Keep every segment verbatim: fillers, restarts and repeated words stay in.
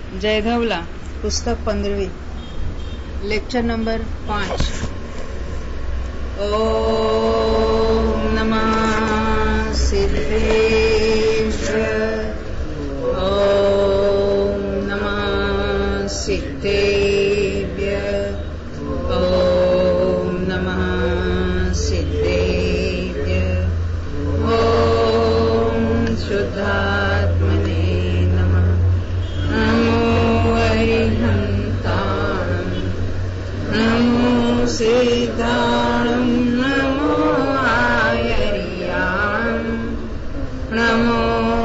जयधवला, पुस्तक पंद्रहवीं, lecture number पाँच। ओम नमः सिद्धेश्वर, ओम नमः सिद्धेभ्य, ओम नमः सिद्धेभ्य, ओम शुद्धात्मने नमः। नमो अरिहन्ताणं, नमो सिद्धाणं, नमो आयर्याणं, नमो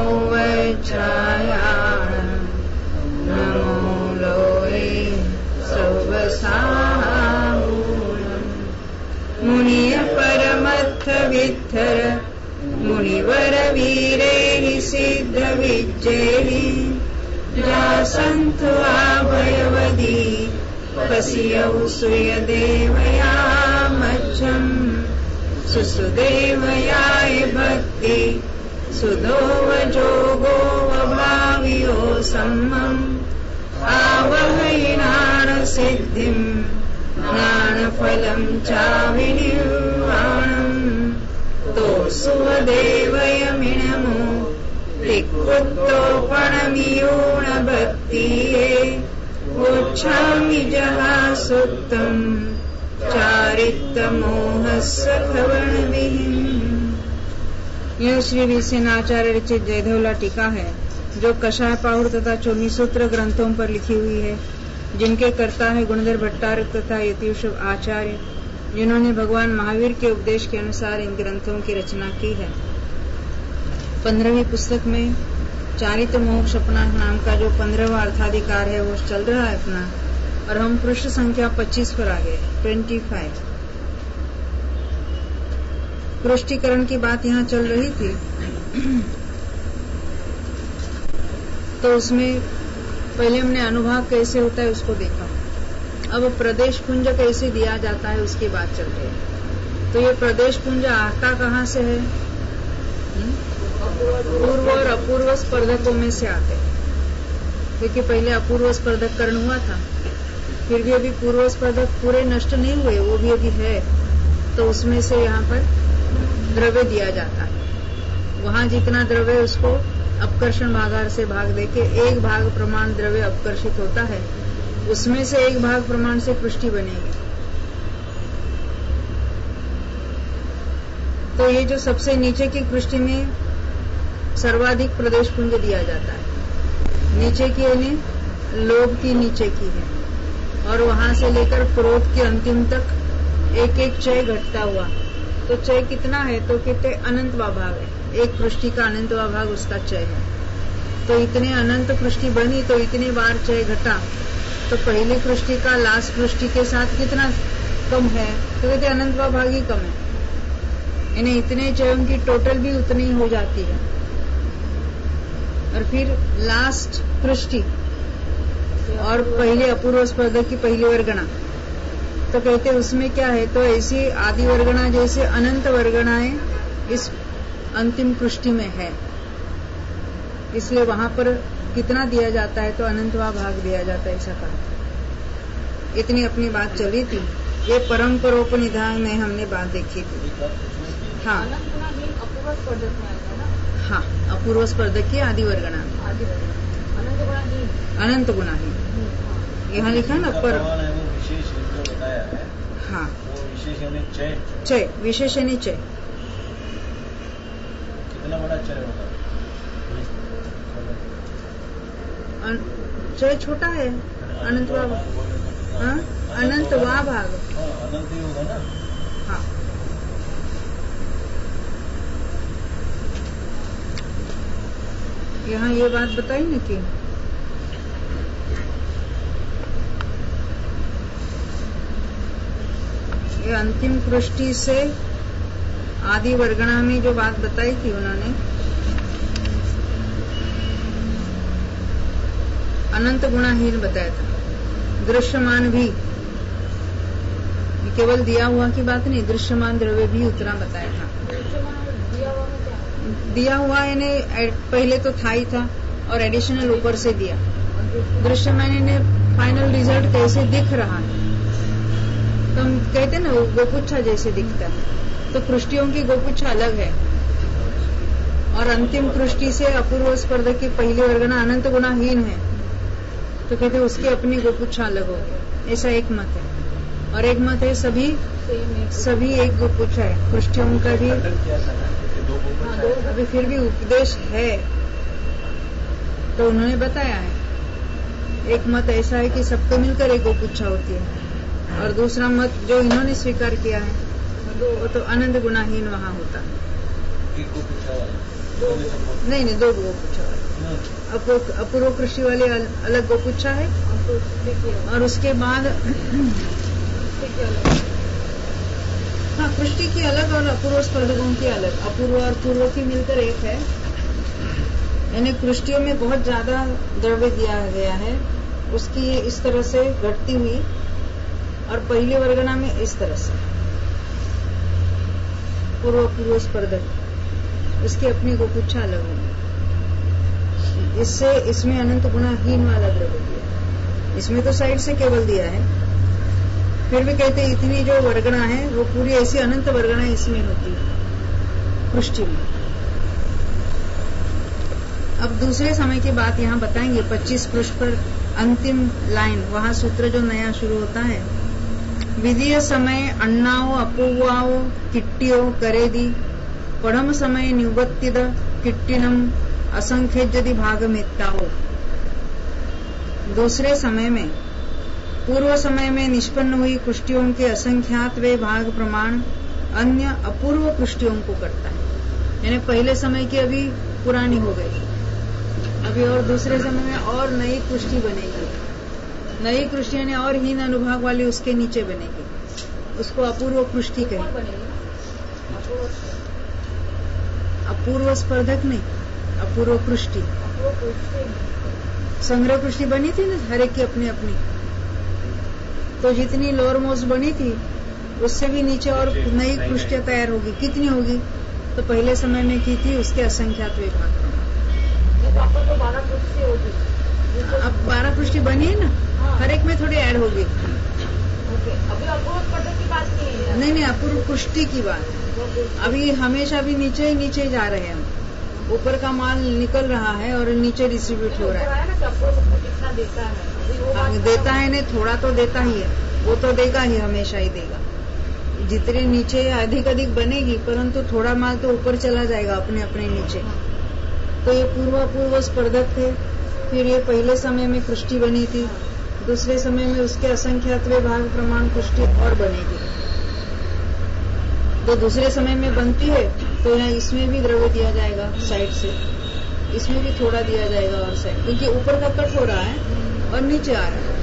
वज्रायाणं, नमो लोहे सौवसाहूणं। मुनिय परमर्थ विद्धर, मुनिवर वीरैः सिद्ध विजयैः, जासन्तु आभयवदी पश्यौ सूर्यदेवयामज्जम्। सुसुदेवयाय भक्ति सुदोवजोगो वभावियो सम्मम्। आवहै ज्ञानसिद्धिम्, ज्ञानफलम् चाविनिर्वाणम्। तो सुवदेवयमिनमो दिक्कृतोपणमियूण भक्तिये, वोच्छामि जहा सुक्तम् चारित्तमोहस्य खवणविहीम्। यह श्री विसेनाचार्य रचित जयधवला टीका है, जो कषाय पाहुर तथा चोनी सूत्र ग्रंथों पर लिखी हुई है, जिनके कर्ता है गुणधर भट्टारक तथा यतीश आचार्य, जिन्होंने भगवान महावीर के उपदेश के अनुसार इन ग्रंथों की रचना की है। पंद्रहवीं पुस्तक में चारित्र मोक्ष अपना नाम का जो पंद्रहवां अर्थाधिकार है वो चल रहा है अपना, और हम पृष्ठ संख्या पच्चीस पर आ गए, पच्चीस। पुष्टिकरण की बात यहाँ चल रही थी, तो उसमें पहले हमने अनुभाग कैसे होता है उसको देखा। अब प्रदेश पुंज कैसे दिया जाता है उसकी बात चल रही है। तो ये प्रदेश पुंज आता कहाँ से है? पूर्व और अपूर्व स्पर्धकों में से आते, क्योंकि पहले अपूर्व स्पर्धक कर्ण हुआ था, फिर भी अभी पूर्व स्पर्धक पूरे नष्ट नहीं हुए, वो भी अभी है, तो उसमें से यहाँ पर द्रव्य दिया जाता है। वहां जितना द्रव्य उसको अपकर्षण भागार से भाग देके एक भाग प्रमाण द्रव्य अपकर्षित होता है, उसमें से एक भाग प्रमाण से पुष्टि बनेगी। तो ये जो सबसे नीचे की पुष्टि में सर्वाधिक प्रदेश पुंज दिया जाता है, नीचे की यानी लोभ की नीचे की है, और वहां से लेकर क्रोध के अंतिम तक एक एक चय घटता हुआ। तो चय कितना है? तो कहते अनंतवा भाग है, एक पृष्ठि का अनंतवा भाग उसका चय है। तो इतने अनंत पृष्ठि बनी तो इतने बार चय घटा, तो पहली पृष्ठि का लास्ट पृष्ठि के साथ कितना कम है? तो कहते अनंतवा भाग ही कम है, यानी इतने चयों की टोटल भी उतनी हो जाती है। और फिर लास्ट पृष्ठि और पहले अपूर्व स्पर्धक की पहली वर्गणा, तो कहते उसमें क्या है? तो ऐसी आदि वर्गणा जैसे अनंत वर्गणाएं इस अंतिम पृष्ठि में है, इसलिए वहां पर कितना दिया जाता है? तो अनंतवा भाग दिया जाता है, ऐसा कहा। इतनी अपनी बात चली थी, ये परम्परोपनिधान में हमने बात देखी थी। हाँ अपूर्व स्पर्धक में आएगा ना? हाँ, अपूर्व स्पर्धक की आदि वर्गणा में अनंत गुणा ही यहाँ लिखा ना पर। हाँ, चय विशेष यानी चय। कितना बड़ा चय होगा? चय छोटा है, अनंतवा भाग। हाँ, अनंतवा भाग अनंत ही होगा ना? हाँ, यहाँ ये बात बताई ना कि ये अंतिम पृष्ठि से आदि वर्गणा में जो बात बताई थी उन्होंने, अनंत गुणाहीन बताया था। दृश्यमान भी, केवल दिया हुआ की बात नहीं, दृश्यमान द्रव्य भी उतना बताया था। दिया हुआ यानी पहले तो था ही था और एडिशनल ऊपर से दिया। दृश्यमान ने फाइनल रिजल्ट कैसे दिख रहा है, तो हम कहते हैं ना वो गोपुच्छा जैसे दिखता है। तो कृष्टियों की गोपुच्छा अलग है और अंतिम कृष्टि से अपूर्व स्पर्धा की पहली वर्गना अनंत गुणाहीन है, तो कहते हैं उसकी अपनी गोपुच्छा अलग होगी। ऐसा एक मत है। और एक मत है सभी सभी एक गोपुच्छा है, कृष्टियों का भी। अभी फिर भी उपदेश है तो उन्होंने बताया है। एक मत ऐसा है कि सबको मिलकर एक गोपुच्छा होती है, और दूसरा मत जो इन्होंने स्वीकार किया है वो तो अनंत गुणाहीन वहाँ होता है। नहीं नहीं, दो गोपुच्छा वाले। अपूर्व कृष्टि वाले अलग गोपुच्छा है, और उसके बाद हाँ कृष्टि की अलग और अपूर्व स्पर्धकों की अलग। अपूर्व और पूर्व की मिलकर एक है। यानी कृष्टियों में बहुत ज्यादा द्रव्य दिया गया है, उसकी इस तरह से घटती हुई, और पहली वर्गना में इस तरह से पूर्व पूर्व स्पर्धक, उसकी अपनी गोपुच्छा अलग होगी। इससे इसमें अनंत गुणाहीन वाला द्रव्य दिया, इसमें तो साइड से केवल दिया है। फिर भी कहते इतनी जो वर्गना है वो पूरी ऐसी अनंत वर्गना इसमें होती है कृष्टि में। अब दूसरे समय की बात यहाँ बताएंगे। पच्चीस पृष्ठ पर अंतिम लाइन, वहाँ सूत्र जो नया शुरू होता है। विधीय समय अण्णाओ अपूवाओ किट्टियो करे दी, पढ़म समय निवृत्तिद किट्टिनम असंख्य यदि भाग मेत्ताओ। दूसरे समय में पूर्व समय में निष्पन्न हुई कुष्टियों के असंख्यात वे भाग प्रमाण अन्य अपूर्व कुष्टियों को करता है। यानी पहले समय की अभी पुरानी हो गई, अभी और दूसरे समय में और नई कुष्टि बनेगी। नई कुष्टि यानी और हीन अनुभाग वाली उसके नीचे बनेगी, उसको अपूर्व कुष्टि कहेंगे। अपूर्व स्पर्धक नहीं, अपूर्व कुष्टि। संग्रह कुष्टि बनी थी ना हर एक की अपनी अपनी, तो जितनी लोअर मोस्ट बनी थी उससे भी नीचे और नई कुष्टियां तैयार होगी। कितनी होगी? तो पहले समय में की थी उसके असंख्यात विभाग। तो बारह कुष्टि होगी। अब बारह कुष्टि बनी है ना, हाँ। हर एक में थोड़ी ऐड होगी। ओके, अभी अपूर्व स्पर्धक की बात नहीं है। नहीं नहीं, अपूर्व कुष्टि की बात। अभी हमेशा भी नीचे ही नीचे जा रहे हैं हम। ऊपर का माल निकल रहा है और नीचे डिस्ट्रीब्यूट हो रहा है। कितना देता है? देता है नहीं, थोड़ा तो देता ही है, वो तो देगा ही, हमेशा ही देगा। जितने नीचे अधिक अधिक बनेगी, परंतु थोड़ा माल तो ऊपर चला जाएगा अपने अपने नीचे। तो ये पूर्व पूर्व स्पर्धक थे। फिर ये पहले समय में कुष्टि बनी थी, दूसरे समय में उसके असंख्यात भाग प्रमाण कुष्टि और बनेगी। तो दूसरे समय में बनती है तो यहाँ इसमें भी द्रव्य दिया जाएगा साइड से, इसमें भी थोड़ा दिया जाएगा और साइड, क्योंकि ऊपर का कट हो रहा है और नीचे आ रहा है।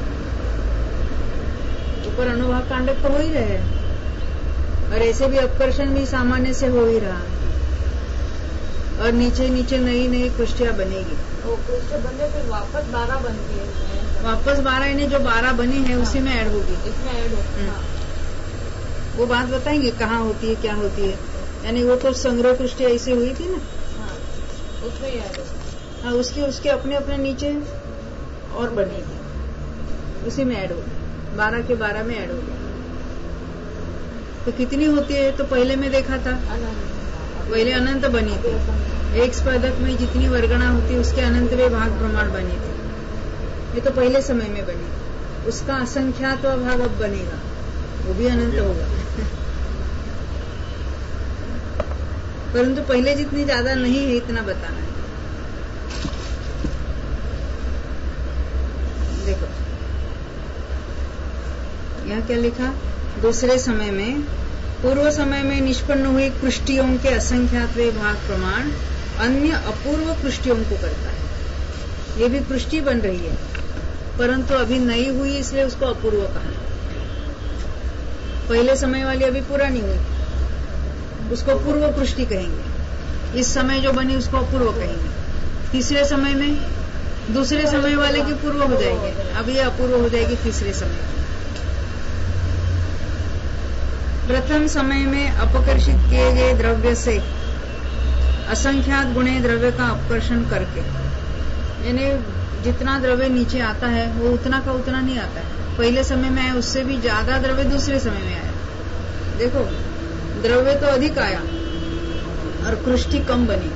ऊपर अनुभाग कांडक तो हो ही रहे हैं, और ऐसे भी अपकर्षण भी सामान्य से हो ही रहा है, और नीचे नीचे नई नई कुष्टियां बनेगी। तो कुष्टियां बनने फिर वापस बारह बनती है। वापस बारह यानी जो बारह बनी है उसी में ऐड होगी। इसमें ऐड होगी। वो बात बताएंगे कहाँ होती है क्या होती है। यानी वो तो संग्रह कुष्टि ऐसी हुई थी ना, हाँ, उसमें ही ऐड होगी। हाँ, उसकी उसके अपने अपने नीचे और बनेगी, उसी में ऐड होगी। बारह के बारह में ऐड होगी। तो कितनी होती है? तो पहले में देखा था, पहले अनंत बनी थी। एक स्पर्धक में जितनी वर्गणा होती है उसके अनंत वे भाग प्रमाण बनी थी। ये तो पहले समय में बनी। उसका असंख्यात भाग अब बनेगा, वो भी अनंत होगा। परंतु पहले जितनी ज्यादा नहीं है इतना बताना है। देखो यहाँ क्या लिखा? दूसरे समय में पूर्व समय में निष्पन्न हुई कुष्टियों के असंख्यात वे भाग प्रमाण अन्य अपूर्व कुष्टियों को करता है। ये भी कुष्टि बन रही है, परंतु अभी नई हुई इसलिए उसको अपूर्व कहा। पहले समय वाली अभी पूरा नहीं हुई, उसको पूर्व कुष्टि कहेंगे। इस समय जो बनी उसको अपूर्व कहेंगे। तीसरे समय में दूसरे समय वाले की पूर्व हो जाएगी, अब ये अपूर्व हो जाएगी तीसरे समय। प्रथम समय में अपकर्षित किए गए द्रव्य से असंख्यात गुणे द्रव्य का अपकर्षण करके, यानी जितना द्रव्य नीचे आता है वो उतना का उतना नहीं आता है। पहले समय में आया उससे भी ज्यादा द्रव्य दूसरे समय में आया। देखो, द्रव्य तो अधिक आया और कृष्टि कम बनी,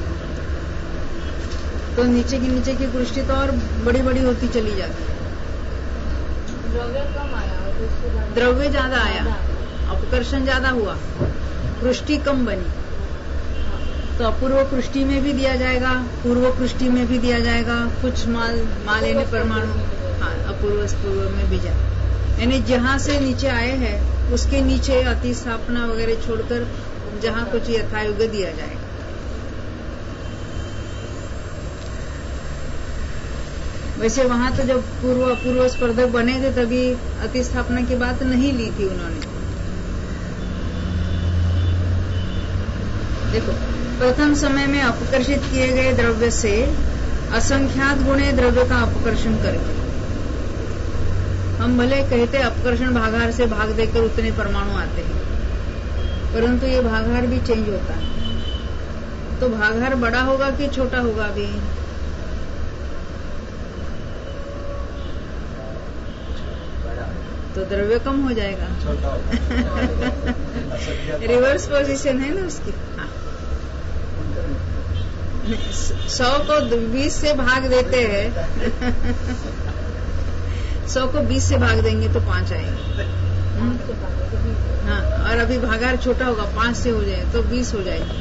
तो नीचे की नीचे की कृष्टि तो और बड़ी बड़ी होती चली जाती है। द्रव्य कम आया, द्रव्य ज्यादा आया, अपकर्षण ज्यादा हुआ, कृष्टि कम बनी, तो अपूर्व कृष्टि में भी दिया जाएगा, पूर्व कृष्टि में भी दिया जाएगा, कुछ माल माल यानी परमाणु, हाँ, अपूर्व पूर्व में भी जाए, यानी जहां से नीचे आए हैं उसके नीचे अति स्थापना वगैरह छोड़कर जहां कुछ यथायुग दिया जाएगा। वैसे वहां तो जब पूर्व अपूर्व स्पर्धक बने थे तभी अति स्थापना की बात नहीं ली थी उन्होंने। देखो, प्रथम समय में अपकर्षित किए गए द्रव्य से असंख्यात गुणे द्रव्य का अपकर्षण करके, हम भले कहते अपकर्षण भागाहार से भाग देकर उतने परमाणु आते हैं, परंतु ये भागाहार भी चेंज होता है। तो भागाहार बड़ा होगा कि छोटा होगा अभी? तो द्रव्य कम हो जाएगा। रिवर्स पोजीशन है ना उसकी। हाँ, सौ को बीस से भाग देते हैं सौ को बीस से भाग देंगे तो पांच आएंगे। हाँ, और अभी भागाहार छोटा होगा, पांच से हो जाए तो बीस हो जाएगी।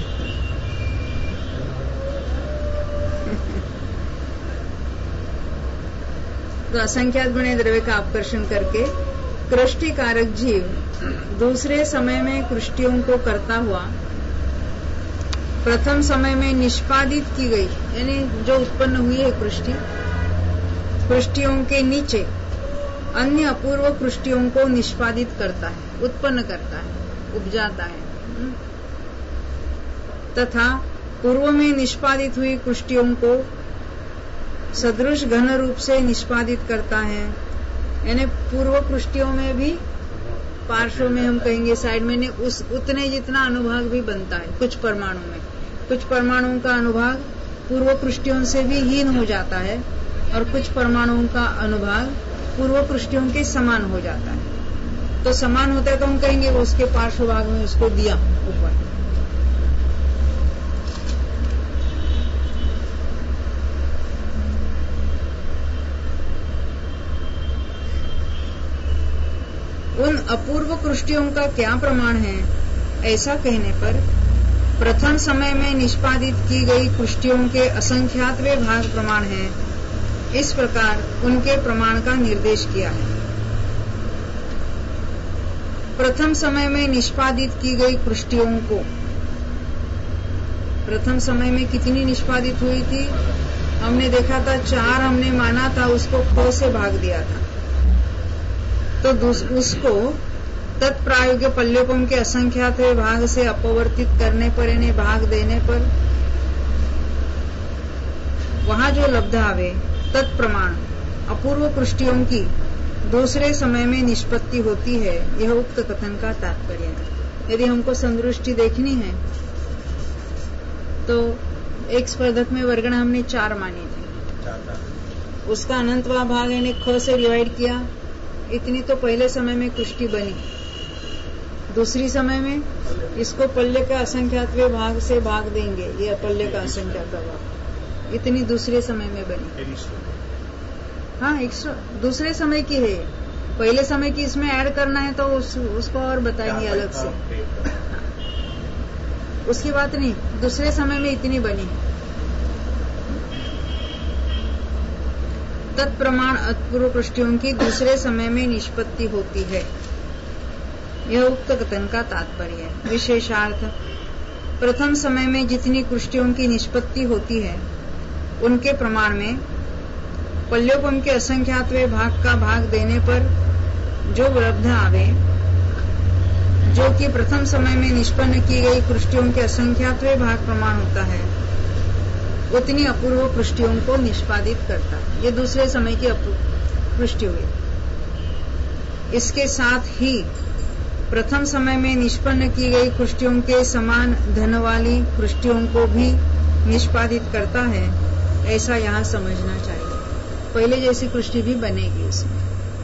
तो असंख्यात गुणे द्रव्य का अपकर्षण करके कृष्टि कारक जीव दूसरे समय में कृष्टियों को करता हुआ प्रथम समय में निष्पादित की गई, यानी जो उत्पन्न हुई है कृष्टि, कृष्टियों के नीचे अन्य अपूर्व कृष्टियों को निष्पादित करता है, उत्पन्न करता है, उपजाता है, तथा पूर्व में निष्पादित हुई कृष्टियों को सदृश घन रूप से निष्पादित करता है। यानी पूर्व कृष्टियों में भी पार्श्व में हम कहेंगे साइड में, उस उतने जितना अनुभाग भी बनता है। कुछ परमाणु में कुछ परमाणुओं का अनुभाग पूर्व कृष्टियों से भी हीन हो जाता है और कुछ परमाणुओं का अनुभाग पूर्व कृष्टियों के समान हो जाता है। तो समान होता है तो हम कहेंगे वो उसके पार्श्व भाग में उसको दिया ऊपर। उन अपूर्व कृष्टियों का क्या प्रमाण है? ऐसा कहने पर प्रथम समय में निष्पादित की गई कृष्टियों के असंख्यातवे भाग प्रमाण है। इस प्रकार उनके प्रमाण का निर्देश किया है। प्रथम समय में निष्पादित की गई कृष्टियों को, प्रथम समय में कितनी निष्पादित हुई थी? हमने देखा था चार, हमने माना था, उसको ख से भाग दिया था। तो उसको तत्प्रायोग्य पल्योपम के असंख्यात भाग से अपवर्तित करने पर, इन्हें भाग देने पर वहां जो लब्ध आवे तत्प्रमाण अपूर्व कृष्टियों की दूसरे समय में निष्पत्ति होती है। यह उक्त कथन का तात्पर्य है। यदि हमको संदृष्टि देखनी है तो एक स्पर्धक में वर्गण हमने चार मानी थी, उसका अनंतवा भाग यानी ख से डिवाइड किया, इतनी तो पहले समय में कृष्टि बनी। दूसरी समय में इसको पल्ले का असंख्यातवे भाग से भाग देंगे, ये अपल्य का असंख्यात भाग, इतनी दूसरे समय में बनी। हाँ, एक्स्ट्रा दूसरे समय की है, पहले समय की इसमें ऐड करना है तो उस, उसको और बताएंगे अलग से। हाँ, उसकी बात नहीं, दूसरे समय में इतनी बनी। तत्प्रमाण अपूर्व कृष्टियों की दूसरे समय में निष्पत्ति होती है। यह उक्त कथन का तात्पर्य है। विशेषार्थ, प्रथम समय में जितनी कृष्टियों की निष्पत्ति होती है उनके प्रमाण में पल्योपम के असंख्यातवे भाग का भाग देने पर जो लब्ध आवे, जो कि प्रथम समय में निष्पन्न की गई कृष्टियों के असंख्यातवे भाग प्रमाण होता है, उतनी अपूर्व कृष्टियों को निष्पादित करता है। ये दूसरे समय की कृष्टि हुई। इसके साथ ही प्रथम समय में निष्पन्न की गई कृष्टियों के समान धन वाली कृष्टियों को भी निष्पादित करता है, ऐसा यहाँ समझना चाहिए। पहले जैसी कृष्टि भी बनेगी इसमें।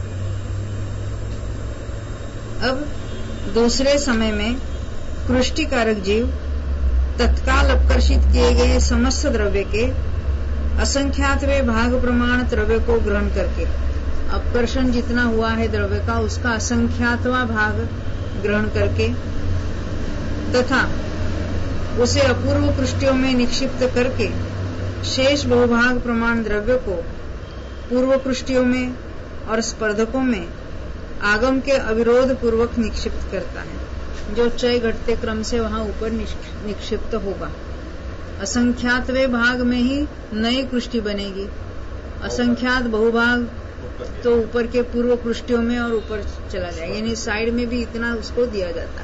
अब दूसरे समय में कृष्टिकारक जीव तत्काल अपकर्षित किए गए समस्त द्रव्य के असंख्यातवे भाग प्रमाण द्रव्य को ग्रहण करके, अपकर्षण जितना हुआ है द्रव्य का उसका असंख्यातवा भाग ग्रहण करके तथा उसे अपूर्व कृष्टियों में निक्षिप्त करके शेष बहुभाग प्रमाण द्रव्य को पूर्व कृष्टियों में और स्पर्धकों में आगम के अविरोध पूर्वक निक्षिप्त करता है, जो क्षय घटते क्रम से वहां ऊपर निक्षिप्त होगा। असंख्यातवे भाग में ही नई कृष्टि बनेगी, असंख्यात बहुभाग तो ऊपर के पूर्व कृष्टियों में और ऊपर चला जाएगा, यानी साइड में भी इतना उसको दिया जाता है।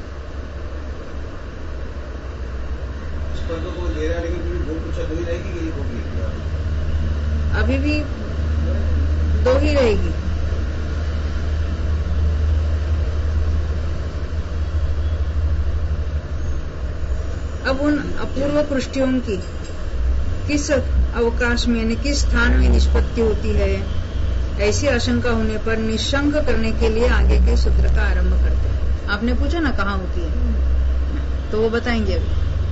स्पर्धों को दे रहा है लेकिन पूरी दो कुछ दो ही रहेगी कि एक होगी? अभी भी दो ही रहेगी। अब उन अपूर्व कृष्टियों की किस अवकाश में यानी किस स्थान में निष्पत्ति होती है, ऐसी आशंका होने पर निशंक करने के लिए आगे के सूत्र का आरंभ करते हैं। आपने पूछा ना कहाँ होती है, तो वो बताएंगे अभी।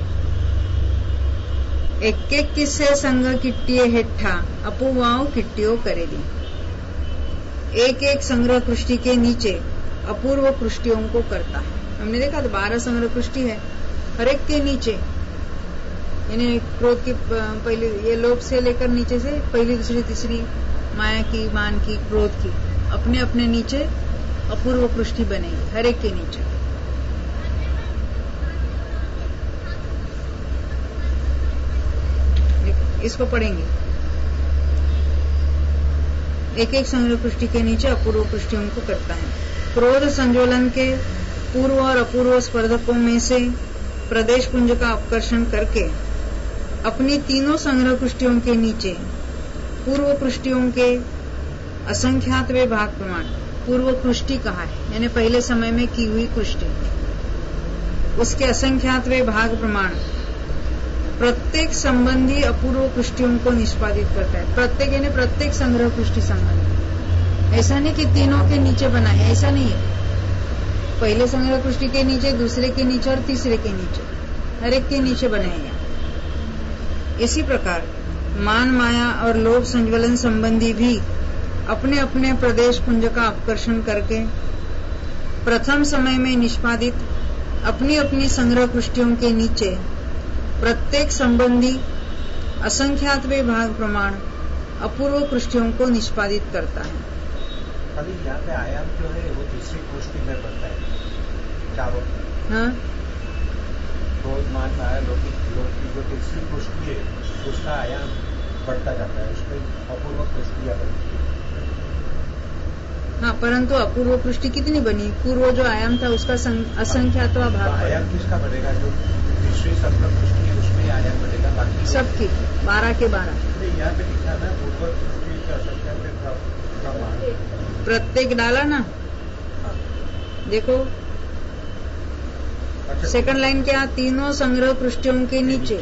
एक एक किस्से संग किट्टिये हेठा अपुवाओ किट्टियों करेगी। एक एक संग्रह कृष्टि के नीचे अपूर्व कृष्टियों को करता है। हमने देखा तो बारह संग्रह कृष्टि है, हर एक के नीचे यानी क्रोध की पहली ये लोभ से लेकर नीचे से पहली दूसरी तीसरी माया की, मान की, क्रोध की, अपने अपने नीचे अपूर्व कृष्टि बनेगी हर एक के नीचे। इसको पढ़ेंगे। एक एक संग्रह कृष्टि के नीचे अपूर्व कृष्टियों को करता है। क्रोध संज्वलन के पूर्व और अपूर्व स्पर्धकों में से प्रदेश पुंज का अपकर्षण करके अपनी तीनों संग्रह कृष्टियों के नीचे पूर्व कृष्टियों के असंख्यातवे भाग प्रमाण, पूर्व कृष्टि कहा है यानी पहले समय में की हुई कृष्टि, उसके असंख्यातवे भाग प्रमाण प्रत्येक संबंधी अपूर्व कृष्टियों को निष्पादित करता है। प्रत्येक यानी प्रत्येक संग्रह कृष्टि संबंधी, ऐसा नहीं कि तीनों के नीचे बनाए, ऐसा नहीं है। पहले संग्रह कृष्टि के नीचे, दूसरे के नीचे और तीसरे के नीचे, हर एक के नीचे बनाएगा। इसी प्रकार मान, माया और लोभ संज्वलन संबंधी भी अपने अपने प्रदेश पुंज का अपकर्षण करके प्रथम समय में निष्पादित अपनी अपनी संग्रह कृष्टियों के नीचे प्रत्येक संबंधी असंख्यातवे भाग प्रमाण अपूर्व कृष्टियों को निष्पादित करता है। अभी यहाँ पे आयाम जो है वो तीसरी कृष्टि में बढ़ता है चारों। हाँ, क्रोध, मान, माया, लोभ की जो तीसरी कृष्टि है उसका आयाम बढ़ता जाता है, उसमें अपूर्व कृष्टियां बनती है। हाँ, परंतु अपूर्व कृष्टि कितनी बनी? पूर्व जो आयाम था उसका असंख्यातवा भाग। आयाम किसका बढ़ेगा? जो तीसरी संग्रह कृष्टि है उसमें आयाम बढ़ेगा, बाकी सबकी बारह के बारह। यहाँ पे लिखा ना पूर्व कृष्टि का असंख्यात प्रमाण प्रत्येक डाला ना, देखो सेकंड लाइन क्या, तीनों संग्रह कृष्टियों के नीचे,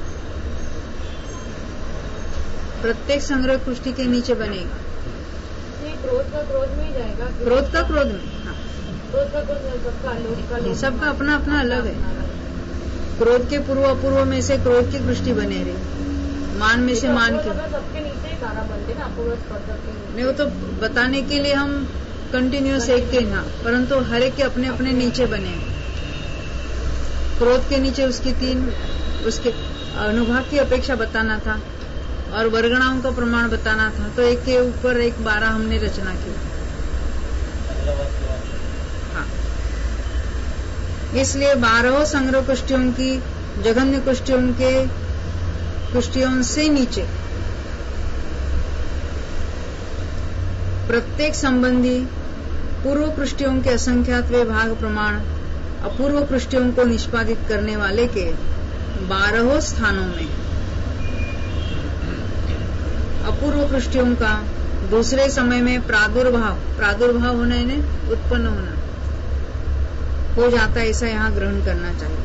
प्रत्येक संग्रह कृष्टि के नीचे बनेगा। क्रोध का क्रोध में ही जाएगा, क्रोध का क्रोध में, हाँ, क्रोध का क्रोध में सबका लोभ का लोभ, सबका अपना अपना अलग है। क्रोध के पूर्व अपूर्व में से क्रोध की कृष्टि बने रही, मान में से मान की, सबके नीचे ही बारह बनते ना अपूर्व स्पर्धक के नहीं, वो तो बताने के लिए हम कंटिन्यूस एक के, हाँ, परंतु हर एक के अपने अपने नीचे बने। क्रोध के नीचे उसकी तीन, उसके अनुभाग की अपेक्षा बताना था और वर्गणाओं का प्रमाण बताना था, तो एक के ऊपर एक बारह हमने रचना की। हाँ, इसलिए बारह संग्रह कुष्टियों की जघन्य कुष्टियों के कुष्टियों से नीचे प्रत्येक संबंधी पूर्व कृष्टियों के असंख्यातवे भाग प्रमाण अपूर्व कृष्टियों को निष्पादित करने वाले के बारहों स्थानों में अपूर्व कृष्टियों का दूसरे समय में प्रादुर्भाव, प्रादुर्भाव होना है ना, उत्पन्न होना हो जाता है, ऐसा यहाँ ग्रहण करना चाहिए।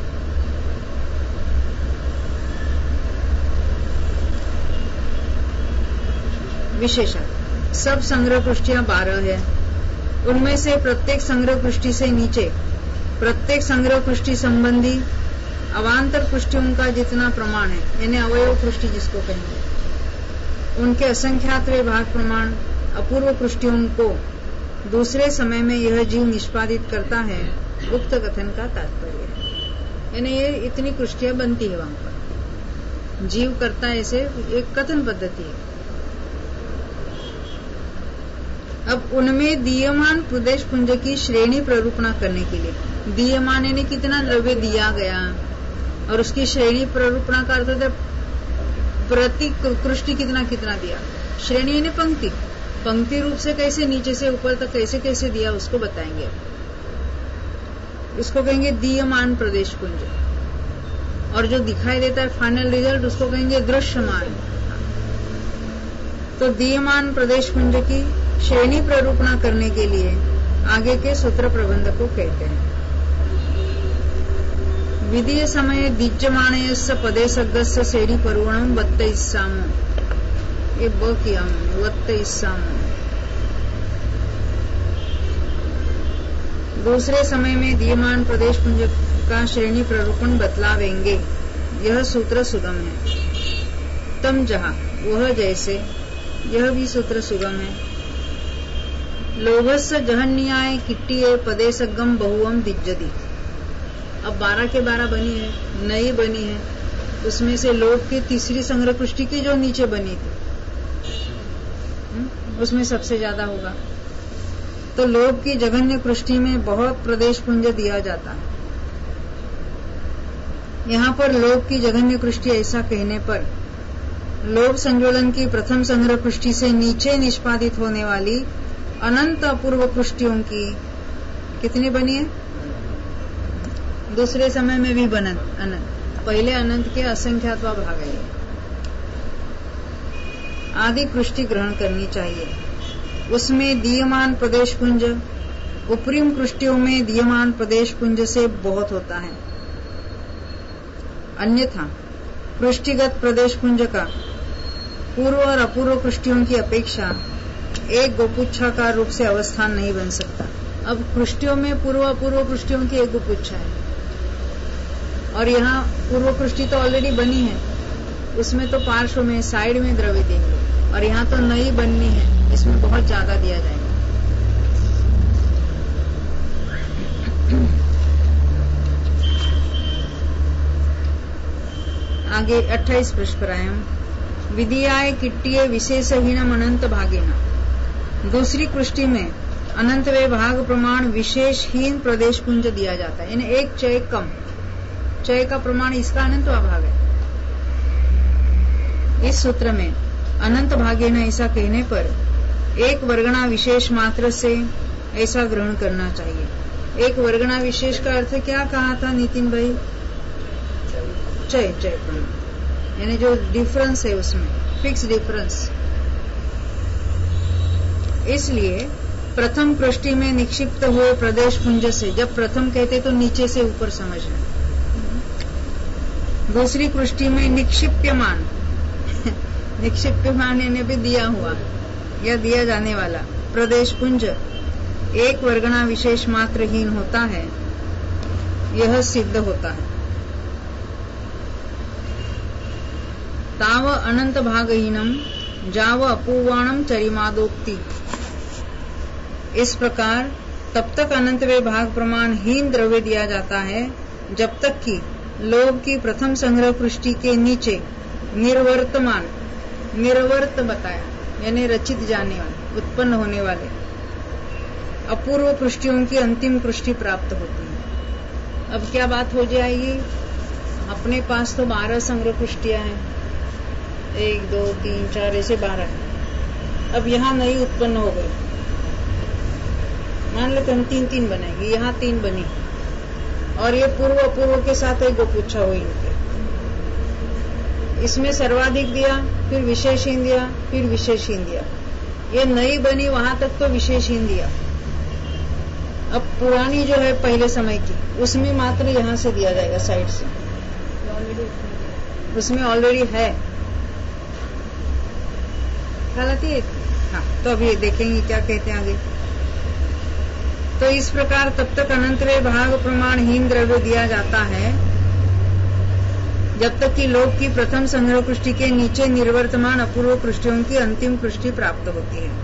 विशेषण सब संग्रह पृष्ठियां बारह है। उनमें से प्रत्येक संग्रह पृष्ठि से नीचे प्रत्येक संग्रह पृष्ठि संबंधी अवान्तर पृष्ठियों का जितना प्रमाण है, यानी अवयव पृष्ठि जिसको कहेंगे, उनके असंख्यात भाग प्रमाण अपूर्व पृष्ठियों को दूसरे समय में यह जीव निष्पादित करता है, उक्त कथन का तात्पर्य है। यानी ये इतनी पृष्ठियां बनती है वहां पर, जीव करता है, ऐसे एक कथन पद्धति है। अब उनमें दीयमान प्रदेश पुंज की श्रेणी प्ररूपणा करने के लिए, दीयमान यानी कितना द्रव्य दिया गया, और उसकी श्रेणी प्ररूपणा का अर्थ है प्रति कृष्टि कितना कितना दिया। श्रेणी यानी पंक्ति, पंक्ति रूप से कैसे नीचे से ऊपर तक कैसे कैसे दिया उसको बताएंगे। इसको कहेंगे दीयमान प्रदेश पुंज, और जो दिखाई देता है फाइनल रिजल्ट उसको कहेंगे दृश्यमान। तो दीयमान प्रदेश पुंज की श्रेणी प्ररूपणा करने के लिए आगे के सूत्र प्रबंध को कहते हैं। विधीय समय दीज्यमाणयस्य पदे सग्गस्य श्रेणी परुवणम वत्तयिस्सामो, ये ब किया वत्तयिस्सामो। दूसरे समय में दीयमान प्रदेश पुंज का श्रेणी प्ररूपण बतलावेंगे, यह सूत्र सुगम है। तम जहा वह जैसे, यह भी सूत्र सुगम है। लोभस्य जहन्याय किट्टिये पदे सग्गम बहुवम दिज्जति। अब बारह के बारह बनी है, नई बनी है, उसमें से लोभ की तीसरी संग्रह पृष्ठि की जो नीचे बनी थी उसमें सबसे ज्यादा होगा। तो लोभ की जघन्य पृष्ठि में बहुत प्रदेश पुंज दिया जाता है। यहाँ पर लोभ की जघन्य पृष्ठि ऐसा कहने पर लोभ संज्वलन की प्रथम संग्रह पृष्ठि से नीचे निष्पादित होने वाली अनंत अपूर्व पृष्ठियों की कितनी बनी है? दूसरे समय में भी बनत अनंत, पहले अनंत के असंख्यात्वा भाग है, आदि पृष्ठि ग्रहण करनी चाहिए। उसमें दीयमान प्रदेश पुंज उपरिम पृष्ठियों में दीयमान प्रदेश पुंज से बहुत होता है। अन्यथा पृष्ठिगत प्रदेश पुंज का पूर्व और अपूर्व पृष्ठियों की अपेक्षा एक गोपुच्छाकार रूप से अवस्थान नहीं बन सकता। अब पृष्ठियों में पूर्व अपूर्व पृष्ठियों की एक गोपुच्छा है, और यहाँ पूर्व पृष्ठि तो ऑलरेडी बनी है, उसमें तो पार्श्व में साइड में द्रव्य देंगे, और यहाँ तो नई बननी है, इसमें बहुत ज्यादा दिया जाएगा। आगे अट्ठाईस पृष्ठ पर आए हम। विधियाय किट्टिये विशेषहीनम अनंत भागेन। दूसरी पृष्ठि में अनंत वे भाग प्रमाण विशेषहीन प्रदेश पुंज दिया जाता है, यानी एक चय कम, चय का प्रमाण इसका अनंत भाग है। इस सूत्र में अनंत भागे न ऐसा कहने पर एक वर्गणा विशेष मात्र से ऐसा ग्रहण करना चाहिए। एक वर्गणा विशेष का अर्थ क्या कहा था नितिन भाई? चय चय प्रमाण, यानी जो डिफरेंस है उसमें फिक्स डिफरेंस। इसलिए प्रथम पृष्ठि में निक्षिप्त हुए प्रदेश पुंज से, जब प्रथम कहते तो नीचे से ऊपर समझना, दूसरी पृष्ठि में निक्षिप्यमान निक्षिप्यमान यानी भी दिया हुआ या दिया जाने वाला प्रदेश पुंज एक वर्गणा विशेष मात्रहीन होता है, यह सिद्ध होता है। ताव अनंत भागहीनम जाव अपूर्वाणम चरिमादोक्ति। इस प्रकार तब तक अनंत वे भाग प्रमाण हीन द्रव्य दिया जाता है जब तक कि लोभ की प्रथम संग्रह पृष्ठि के नीचे निर्वर्तमान, निर्वर्त बताया यानी रचित जाने वाले, उत्पन्न होने वाले अपूर्व पृष्ठियों की अंतिम पृष्ठि प्राप्त होती है। अब क्या बात हो जाएगी? अपने पास तो बारह संग्रह पृष्ठियां हैं, एक दो तीन चार ऐसे बारह है। अब यहाँ नई उत्पन्न हो गई, मान लेते हम तीन तीन बनाएंगे, यहाँ तीन बनी और ये पूर्व अपूर्व के साथ एक गोपुच्छा हुई इनके। इसमें सर्वाधिक दिया, फिर विशेषहीन दिया, फिर विशेषहीन दिया। ये नई बनी वहां तक तो विशेषहीन दिया। अब पुरानी जो है पहले समय की, उसमें मात्र यहाँ से दिया जाएगा साइड से, उसमें ऑलरेडी है। ख्याल आती है? हाँ, तो अभी देखेंगे क्या कहते हैं आगे। तो इस प्रकार तब तक अनंतरे भाग प्रमाणहीन द्रव्य दिया जाता है जब तक कि लोक की प्रथम संग्रह कृष्टि के नीचे निर्वर्तमान अपूर्व कृष्टियों की अंतिम कृष्टि प्राप्त होती है।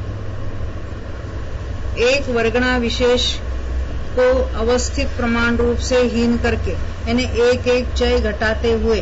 एक वर्गणा विशेष को अवस्थित प्रमाण रूप से हीन करके यानी एक एक चय घटाते हुए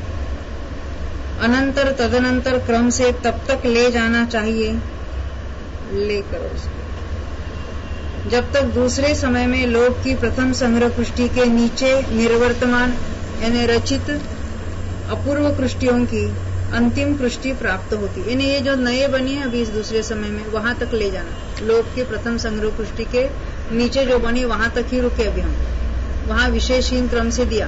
अनंतर तदनंतर क्रम से तब तक ले जाना चाहिए ले करो उसको जब तक दूसरे समय में लोक की प्रथम संग्रह कृष्टि के नीचे निर्वर्तमान यानी रचित अपूर्व कृष्टियों की अंतिम कृष्टि प्राप्त होती। यानी ये जो नए बनी है अभी इस दूसरे समय में वहां तक ले जाना। लोक की प्रथम संग्रह कृष्टि के नीचे जो बनी वहां तक ही रुके अभी हम, वहां विशेषहीन क्रम से दिया,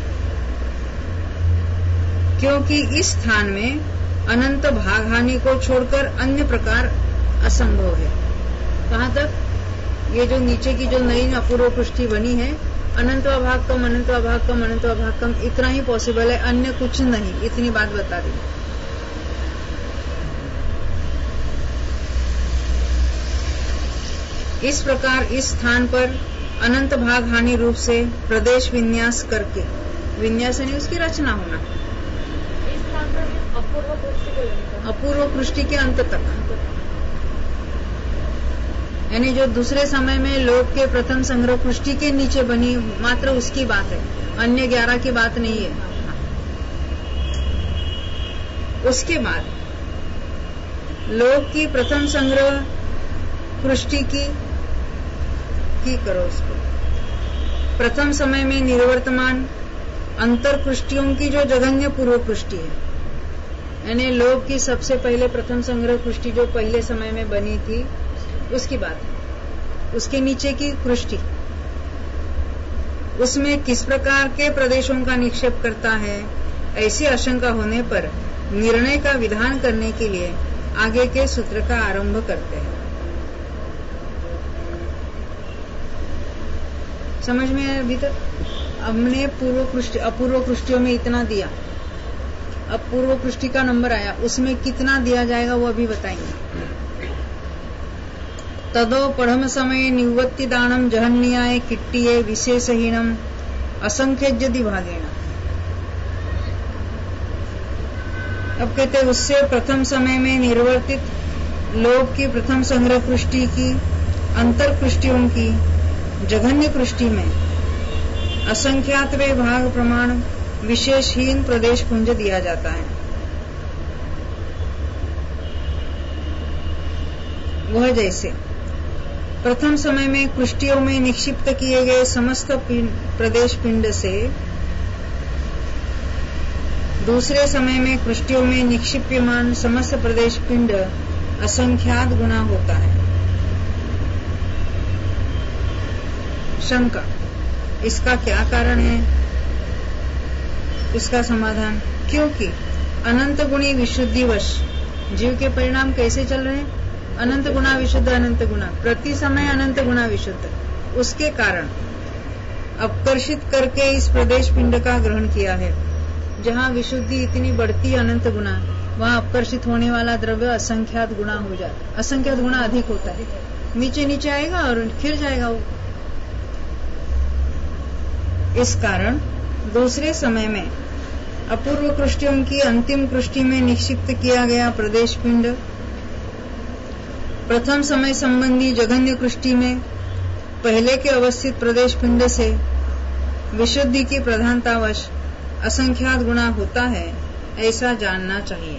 क्योंकि इस स्थान में अनंत भाग हानि को छोड़कर अन्य प्रकार असंभव है। कहां तक? ये जो नीचे की जो नई अपूर्व कृष्टि बनी है, अनंत भाग कम अनंत भाग कम अनंत भाग कम इतना ही पॉसिबल है, अन्य कुछ नहीं। इतनी बात बता दी। इस प्रकार इस स्थान पर अनंत भाग हानि रूप से प्रदेश विन्यास करके, विन्यास यानी उसकी रचना होना, इस स्थान पर अपूर्व कृष्टि को लेकर अपूर्व कृष्टि के अंत तक, यानी जो दूसरे समय में लोक के प्रथम संग्रह कृष्टि के नीचे बनी मात्र उसकी बात है, अन्य ग्यारह की बात नहीं है। उसके बाद लोक की प्रथम संग्रह कृष्टि की की करो उसको प्रथम समय में निर्वर्तमान अंतर कृष्टियों की जो जघन्य पूर्व कृष्टि है, यानी लोक की सबसे पहले प्रथम संग्रह कृष्टि जो पहले समय में बनी थी उसकी बात है। उसके नीचे की कृष्टि, उसमें किस प्रकार के प्रदेशों का निक्षेप करता है, ऐसी आशंका होने पर निर्णय का विधान करने के लिए आगे के सूत्र का आरंभ करते हैं। समझ में आया अभी तक? हमने पूर्व कृष्टि अपूर्व कृष्टियों में इतना दिया, अब पूर्व कृष्टि का नंबर आया, उसमें कितना दिया जाएगा वो अभी बताएंगे। तदो पढ़म समय निवृत्ति दानम जहन्याय किट्टिये विशेषहीनम असंख्यज्यदि भागेण। अब कहते उससे प्रथम समय में निर्वर्तित लोक की प्रथम संग्रह कृष्टि की अंतर कृष्टियों की जघन्य कृष्टि में असंख्यातवे भाग प्रमाण विशेषहीन प्रदेश पुंज दिया जाता है। वह जैसे प्रथम समय में कृष्टियों में निक्षिप्त किए गए समस्त प्रदेश पिंड से दूसरे समय में कृष्टियों में निक्षिप्यमान समस्त प्रदेश पिंड असंख्यात गुना होता है। शंका, इसका क्या कारण है? उसका समाधान, क्योंकि अनंत गुणी विशुद्धिवश जीव के परिणाम कैसे चल रहे हैं? अनंत गुणा विशुद्ध अनंत गुणा, प्रति समय अनंत गुणा विशुद्ध, उसके कारण अपकर्षित करके इस प्रदेश पिंड का ग्रहण किया है। जहाँ विशुद्धि इतनी बढ़ती अनंत गुणा, वहाँ अपकर्षित होने वाला द्रव्य असंख्यात गुणा हो जाता, असंख्यात गुणा अधिक होता है, नीचे नीचे आएगा और खिल जाएगा वो। इस कारण दूसरे समय में अपूर्व कृष्टियों की अंतिम कृष्टि में निक्षिप्त किया गया प्रदेश पिंड प्रथम समय संबंधी जघन्य कृष्टि में पहले के अवस्थित प्रदेश पिंड से विशुद्धि की प्रधानतावश असंख्यात गुणा होता है, ऐसा जानना चाहिए।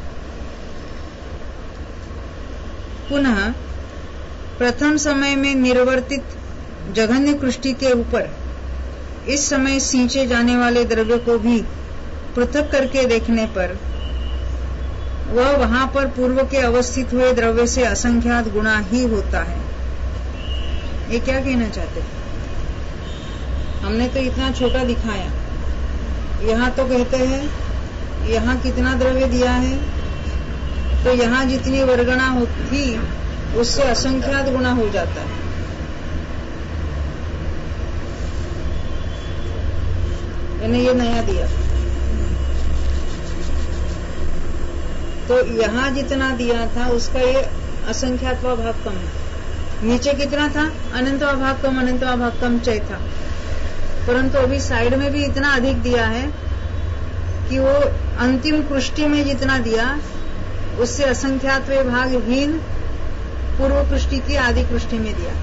पुनः प्रथम समय में निर्वर्तित जघन्य कृष्टि के ऊपर इस समय सींचे जाने वाले द्रव्य को भी पृथक करके देखने पर वह वहां पर पूर्व के अवस्थित हुए द्रव्य से असंख्यात गुणा ही होता है। ये क्या कहना चाहते? हमने तो इतना छोटा दिखाया, यहाँ तो कहते हैं यहाँ कितना द्रव्य दिया है, तो यहाँ जितनी वर्गणा होती उससे असंख्यात गुणा हो जाता है। यानी ये नया दिया, तो यहाँ जितना दिया था उसका ये असंख्यात्वा भाग कम है। नीचे कितना था? अनंतवा भाग कम, अनंतवा भाग कम चय था। परंतु अभी साइड में भी इतना अधिक दिया है कि वो अंतिम कृष्टि में जितना दिया उससे असंख्यात्व भाग हीन पूर्व कृष्टि की आदि कृष्टि में दिया।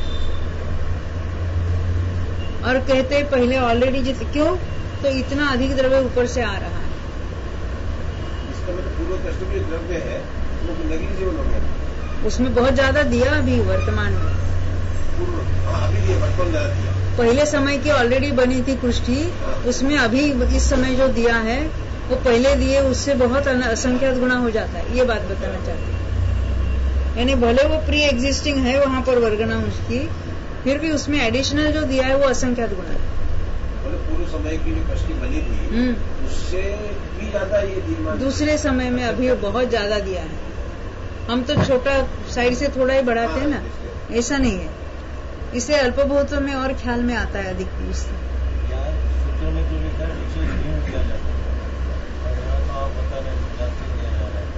और कहते पहले ऑलरेडी जित क्यों तो इतना अधिक द्रव्य ऊपर से आ रहा है। इसका मतलब पूर्व कृष्ण में द्रव्य है वो नेग्लिजिबल हो गया, उसमें बहुत ज्यादा दिया अभी वर्तमान में। पूर्व अभी दिया वर्तमान ज्यादा दिया। पहले समय की ऑलरेडी बनी थी कृष्टि, उसमें अभी इस समय जो दिया है वो पहले दिए उससे बहुत असंख्यात गुना हो जाता है। ये बात बताना चाहती हूँ। यानी भले वो प्री एग्जिस्टिंग है वहां पर वर्गना उसकी, फिर भी उसमें एडिशनल जो दिया है वो असंख्यात गुना है। पूर्व समय की जो कृष्टि बनी थी उससे भी ज्यादा ये दी। दूसरे समय में अभी बहुत ज्यादा दिया है। हम तो छोटा साइड से थोड़ा ही बढ़ाते हैं ना, ऐसा नहीं है। इसे अल्पभूतों में और ख्याल में आता है अधिक इससे। सूत्रों में जो लिखा है विशेष नहीं किया जाता है और यहाँ तो आप बता रहे हैं जाते किया जा रहा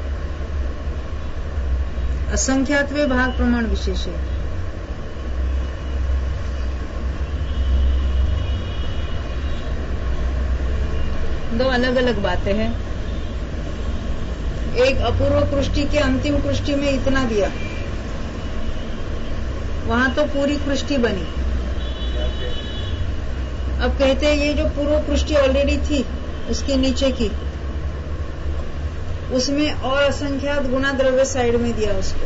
है। असंख्यात्वे भाग प्रमाण विशेष है। दो अलग अलग बातें हैं। एक अपूर्व कृष्टि के अंतिम कृष्टि में इतना दिया, वहां तो पूरी कृष्टि बनी। अब कहते हैं ये जो पूर्व कृष्टि ऑलरेडी थी उसके नीचे की, उसमें और असंख्यात गुना द्रव्य साइड में दिया उसको।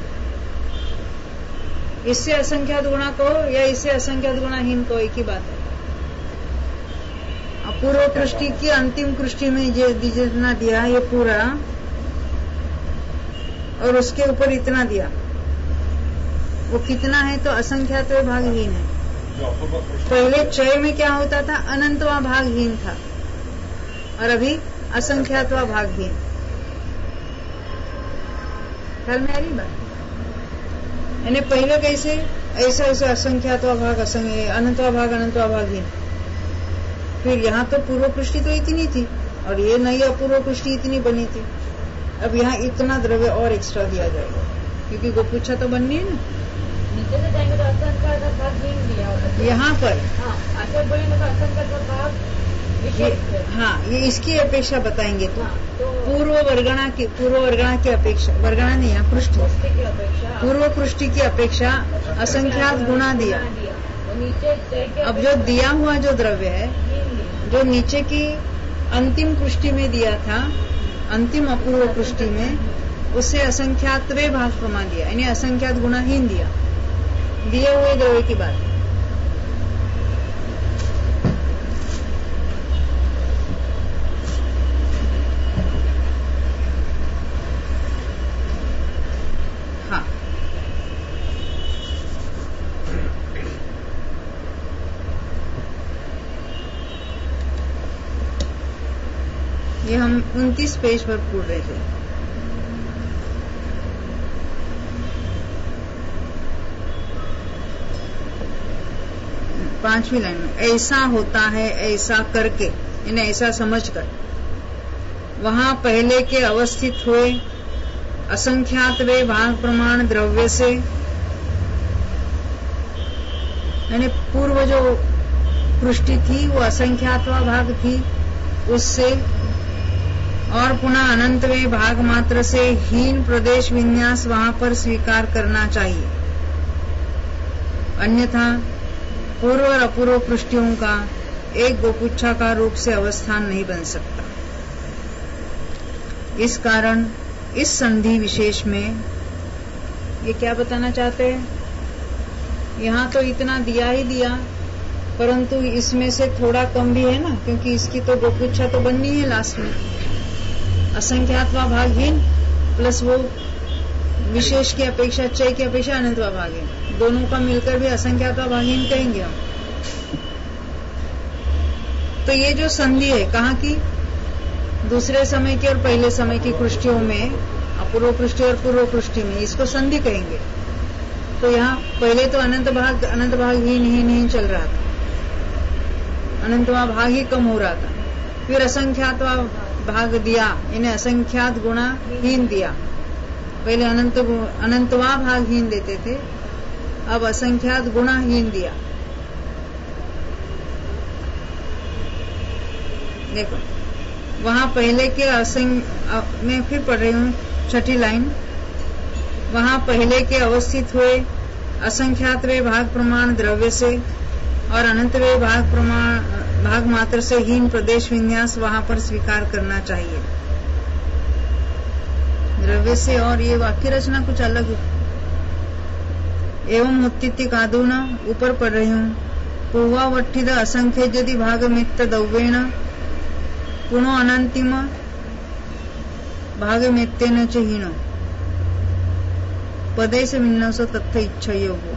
इससे असंख्यात गुना कहो या इससे असंख्यात गुना हीन कहो, एक ही बात है। अपूर्व कृष्टि की अंतिम कृष्टि में जितना दिया ये पूरा, और उसके ऊपर इतना दिया, वो कितना है तो असंख्यात भागहीन है। पहले चय में क्या होता था? अनंतवा भागहीन था और अभी असंख्यातवा भागहीन। ख्याल में आ रही बात? यानी पहले कैसे ऐसा ऐसा असंख्यातवा भाग अनंतवा भाग अनंतवा भागहीन, फिर यहाँ तो पूर्व कृष्टि तो इतनी थी और ये नई अपूर्व कृष्टि इतनी बनी थी। अब यहाँ इतना द्रव्य और एक्स्ट्रा दिया जाएगा क्योंकि गोपुच्छा तो बननी है ना। नीचे से जाएंगे तो असंख्यात भाग हीन दिया होगा यहाँ पर। हाँ, अच्छा बोलेंगे तो असंख्यात भाग विशेष है। हाँ, ये इसकी अपेक्षा बताएंगे तो, हाँ, तो पूर्व वर्गणा की पूर्व वर्गणा की अपेक्षा, वर्गणा नहीं है पृष्ठ, की अपेक्षा पूर्व पृष्टि की अपेक्षा असंख्यात गुना दिया। नीचे अब जो दिया हुआ जो द्रव्य है, जो नीचे की अंतिम पृष्टि में दिया था, अंतिम अपूर्व पृष्टि में, उससे असंख्यातवे भाग प्रमाण दिया, यानी असंख्यात गुणाहीन दिया। दिए हुए द्रव्य की बात। हाँ, ये हम उनतीस पेज पर पढ़ रहे थे। पांचवी लाइन में ऐसा होता है, ऐसा करके, इन्हें ऐसा समझकर, वहां पहले के अवस्थित हुए असंख्यात वे भाग प्रमाण द्रव्य से, यानी पूर्व जो पृष्टि थी वो असंख्यातवा भाग थी, उससे और पुनः अनंतवे भाग मात्र से हीन प्रदेश विन्यास वहां पर स्वीकार करना चाहिए। अन्यथा पूर्व और अपूर्व पृष्ठियों का एक गोपुच्छा का रूप से अवस्थान नहीं बन सकता। इस कारण इस संधि विशेष में ये क्या बताना चाहते हैं? यहाँ तो इतना दिया ही दिया, परंतु इसमें से थोड़ा कम भी है ना, क्योंकि इसकी तो गोपुच्छा तो बननी है लास्ट में। असंख्यातवा भागहीन प्लस वो विशेष की अपेक्षा, चय की अपेक्षा अनंतवा भागहीन, दोनों का मिलकर भी असंख्यातवा भागहीन कहेंगे हम। तो ये जो संधि है कहाँ की? दूसरे समय की और पहले समय की कृष्टियों में, अपूर्व कृष्टि और पूर्व कृष्टि में, इसको संधि कहेंगे। तो यहाँ पहले तो अनंत भाग अनंत भाग ही नहीं नहीं चल रहा था, अनंतवा भाग ही कम हो रहा था, फिर असंख्यातवा भाग दिया, इन्हें असंख्यात गुणा हीन दिया। पहले अनंत अनंतवा भाग हीन देते थे, अब असंख्यात गुणा हीन दिया। देखो वहां पहले के असंख्य, मैं फिर पढ़ रही हूँ छठी लाइन, वहां पहले के अवस्थित हुए असंख्यातवे भाग प्रमाण द्रव्य से और अनंतवे भाग प्रमाण भाग मात्र से हीन प्रदेश विन्यास वहां पर स्वीकार करना चाहिए। द्रव्य से, और ये वाक्य रचना कुछ अलग है। एवं उत्तित्ति कादून ऊपर पढ़ रही हूँ, पूर्वावट्ठिद असंख्य यदि भाग मित्त दव्येन पुनो अनंतिम भाग मित्तेन च हीनो पदे से विन्यासो तत्थ इच्छयोगो।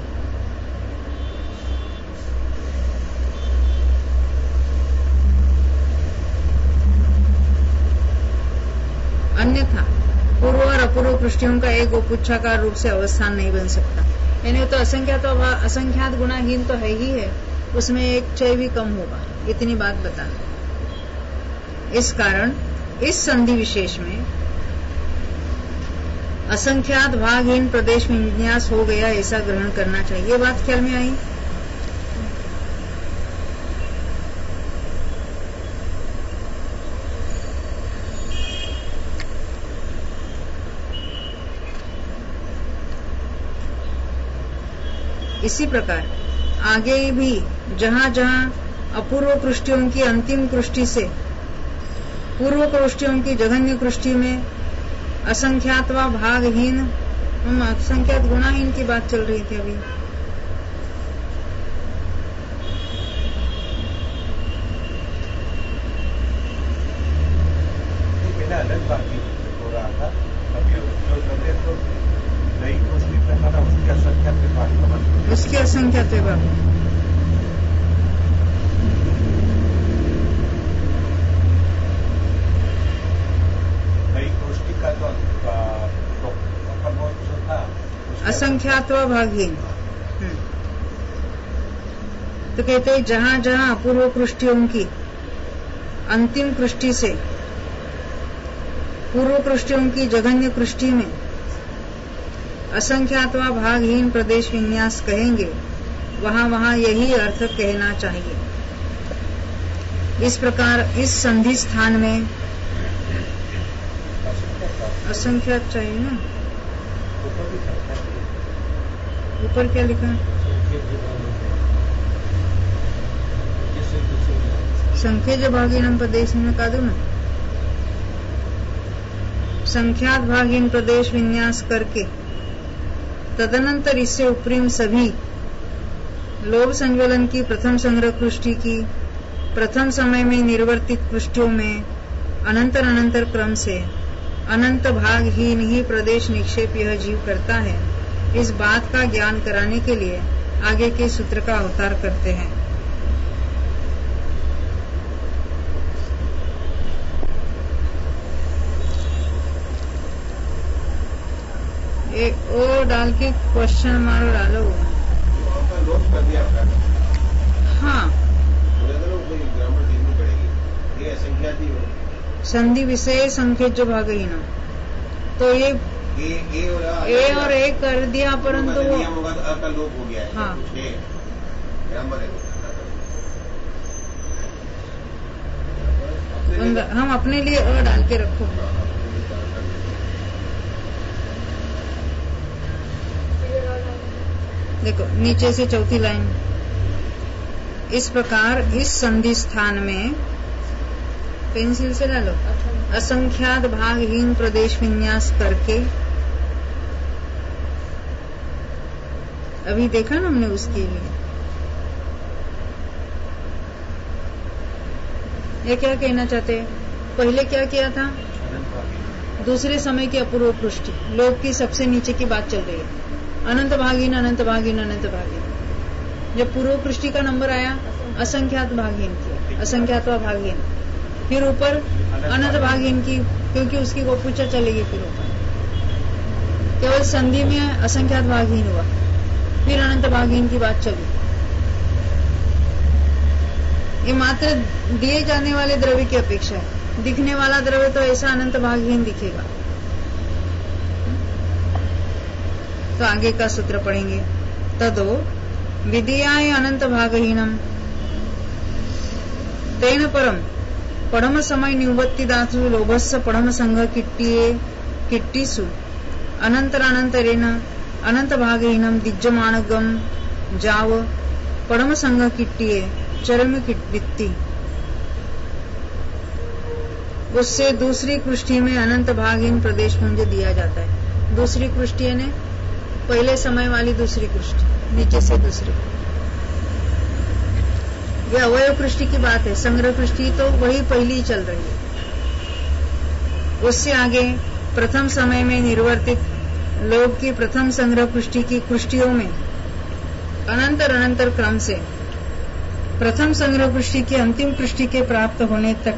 अन्यथा पूर्व और अपूर्व पृष्ठियों का एक उपुच्छाकार रूप से अवस्थान नहीं बन सकता। यानी तो असंख्यात तो असंख्यात गुणाहीन तो है ही है, उसमें एक चय भी कम होगा, इतनी बात बताना। इस कारण इस संधि विशेष में असंख्यात भागहीन प्रदेश में विन्यास हो गया, ऐसा ग्रहण करना चाहिए। ये बात ख्याल में आई? इसी प्रकार आगे भी जहां जहां अपूर्व कृष्टियों की अंतिम कृष्टि से पूर्व कृष्टियों की जघन्य कृष्टि में असंख्यात व भागहीन, हम असंख्यात गुणाहीन की बात चल रही थी अभी। पहले अलग बात हो रहा था, अभी जो चले तो नई कृष्टि में था उसकी असंख्यात भाग समझ उसकी असंख्यात भाग असंख्यात व भागहीन। तो कहते हैं जहां जहां अपूर्व कृष्टियों की अंतिम कृष्टि से पूर्व कृष्टियों की जघन्य कृष्टि में असंख्यात व भागहीन प्रदेश विन्यास कहेंगे, वहां वहां यही अर्थ कहना चाहिए। इस प्रकार इस संधि स्थान में असंख्यात चाहिए ना, ऊपर क्या लिखा है? संख्य भागहीन प्रदेश में का दो ना, संख्यात भागहीन प्रदेश विन्यास करके तदनंतर इससे उपरिम सभी लोभ संज्वलन की प्रथम संग्रह कृष्टि की प्रथम समय में निर्वर्तित कृष्टियों में अनंतर अनंतर क्रम से अनंत भागहीन ही प्रदेश निक्षेप यह जीव करता है। इस बात का ज्ञान कराने के लिए आगे के सूत्र का अवतार करते हैं। एक ओ डाल के क्वेश्चन मारो डालो। आपका लोग कर दिया आपका। हाँ, ग्रामर देखनी पड़ेगी, ये असंख्यात ही हो। संधि विषय संख्य भागहीन, तो ये ए, ए और आ, ए और ए कर दिया, परंतु वो नियम होगा तो अ का लोप हो गया है। हाँ। कुछ है ग्रामर है। हम अपने लिए अ डाल के रखो। देखो नीचे से चौथी लाइन, इस प्रकार इस संधि स्थान में पेंसिल से डालो असंख्यात भागहीन प्रदेश विन्यास करके, अभी देखा ना हमने उसके लिए। ये क्या कहना चाहते हैं? पहले क्या किया था? दूसरे समय की अपूर्व पृष्ठि, लोक की सबसे नीचे की बात चल रही है। अनंत भागहीन अनंत भागहीन अनंत भागहीन। जब पूर्व पृष्ठि का नंबर आया असंख्यात भागहीन की, असंख्यात व भागहीन, फिर ऊपर अनंत भागहीन की, क्योंकि उसकी गोपुचा चलेगी। फिर ऊपर केवल संधि में असंख्यात भागहीन हुआ, फिर अनंत भागहीन की बात चली। ये मात्र दिए जाने वाले द्रव्य की अपेक्षा है। दिखने वाला द्रव्य तो ऐसा अनंत भागहीन दिखेगा। तो आगे का सूत्र पढ़ेंगे। तदो विधियाय अनंत भागहीनम तेन परम पढ़म समय निवृत्ति धातु लोभस्य पढ़म संघ किट्टिये किट्टिसु अनंतरानंतरेण अनंत भागहीनम दिज्यमानगम जाव पढ़म संघ किट्टिये चरम किट्वित्ति। उससे दूसरी कृष्टि में अनंत भागहीन प्रदेश पुंज दिया जाता है। दूसरी कृष्टि ने पहले समय वाली दूसरी कृष्टि, नीचे से दूसरी। ये अवयव कृष्टि की बात है। संग्रह कृष्टि तो वही पहली चल रही है। उससे आगे प्रथम समय में निर्वर्तित लोक की प्रथम संग्रह कृष्टि की कृष्टियों में अनंतर अनंतर क्रम से प्रथम संग्रह कृष्टि की अंतिम कृष्टि के प्राप्त होने तक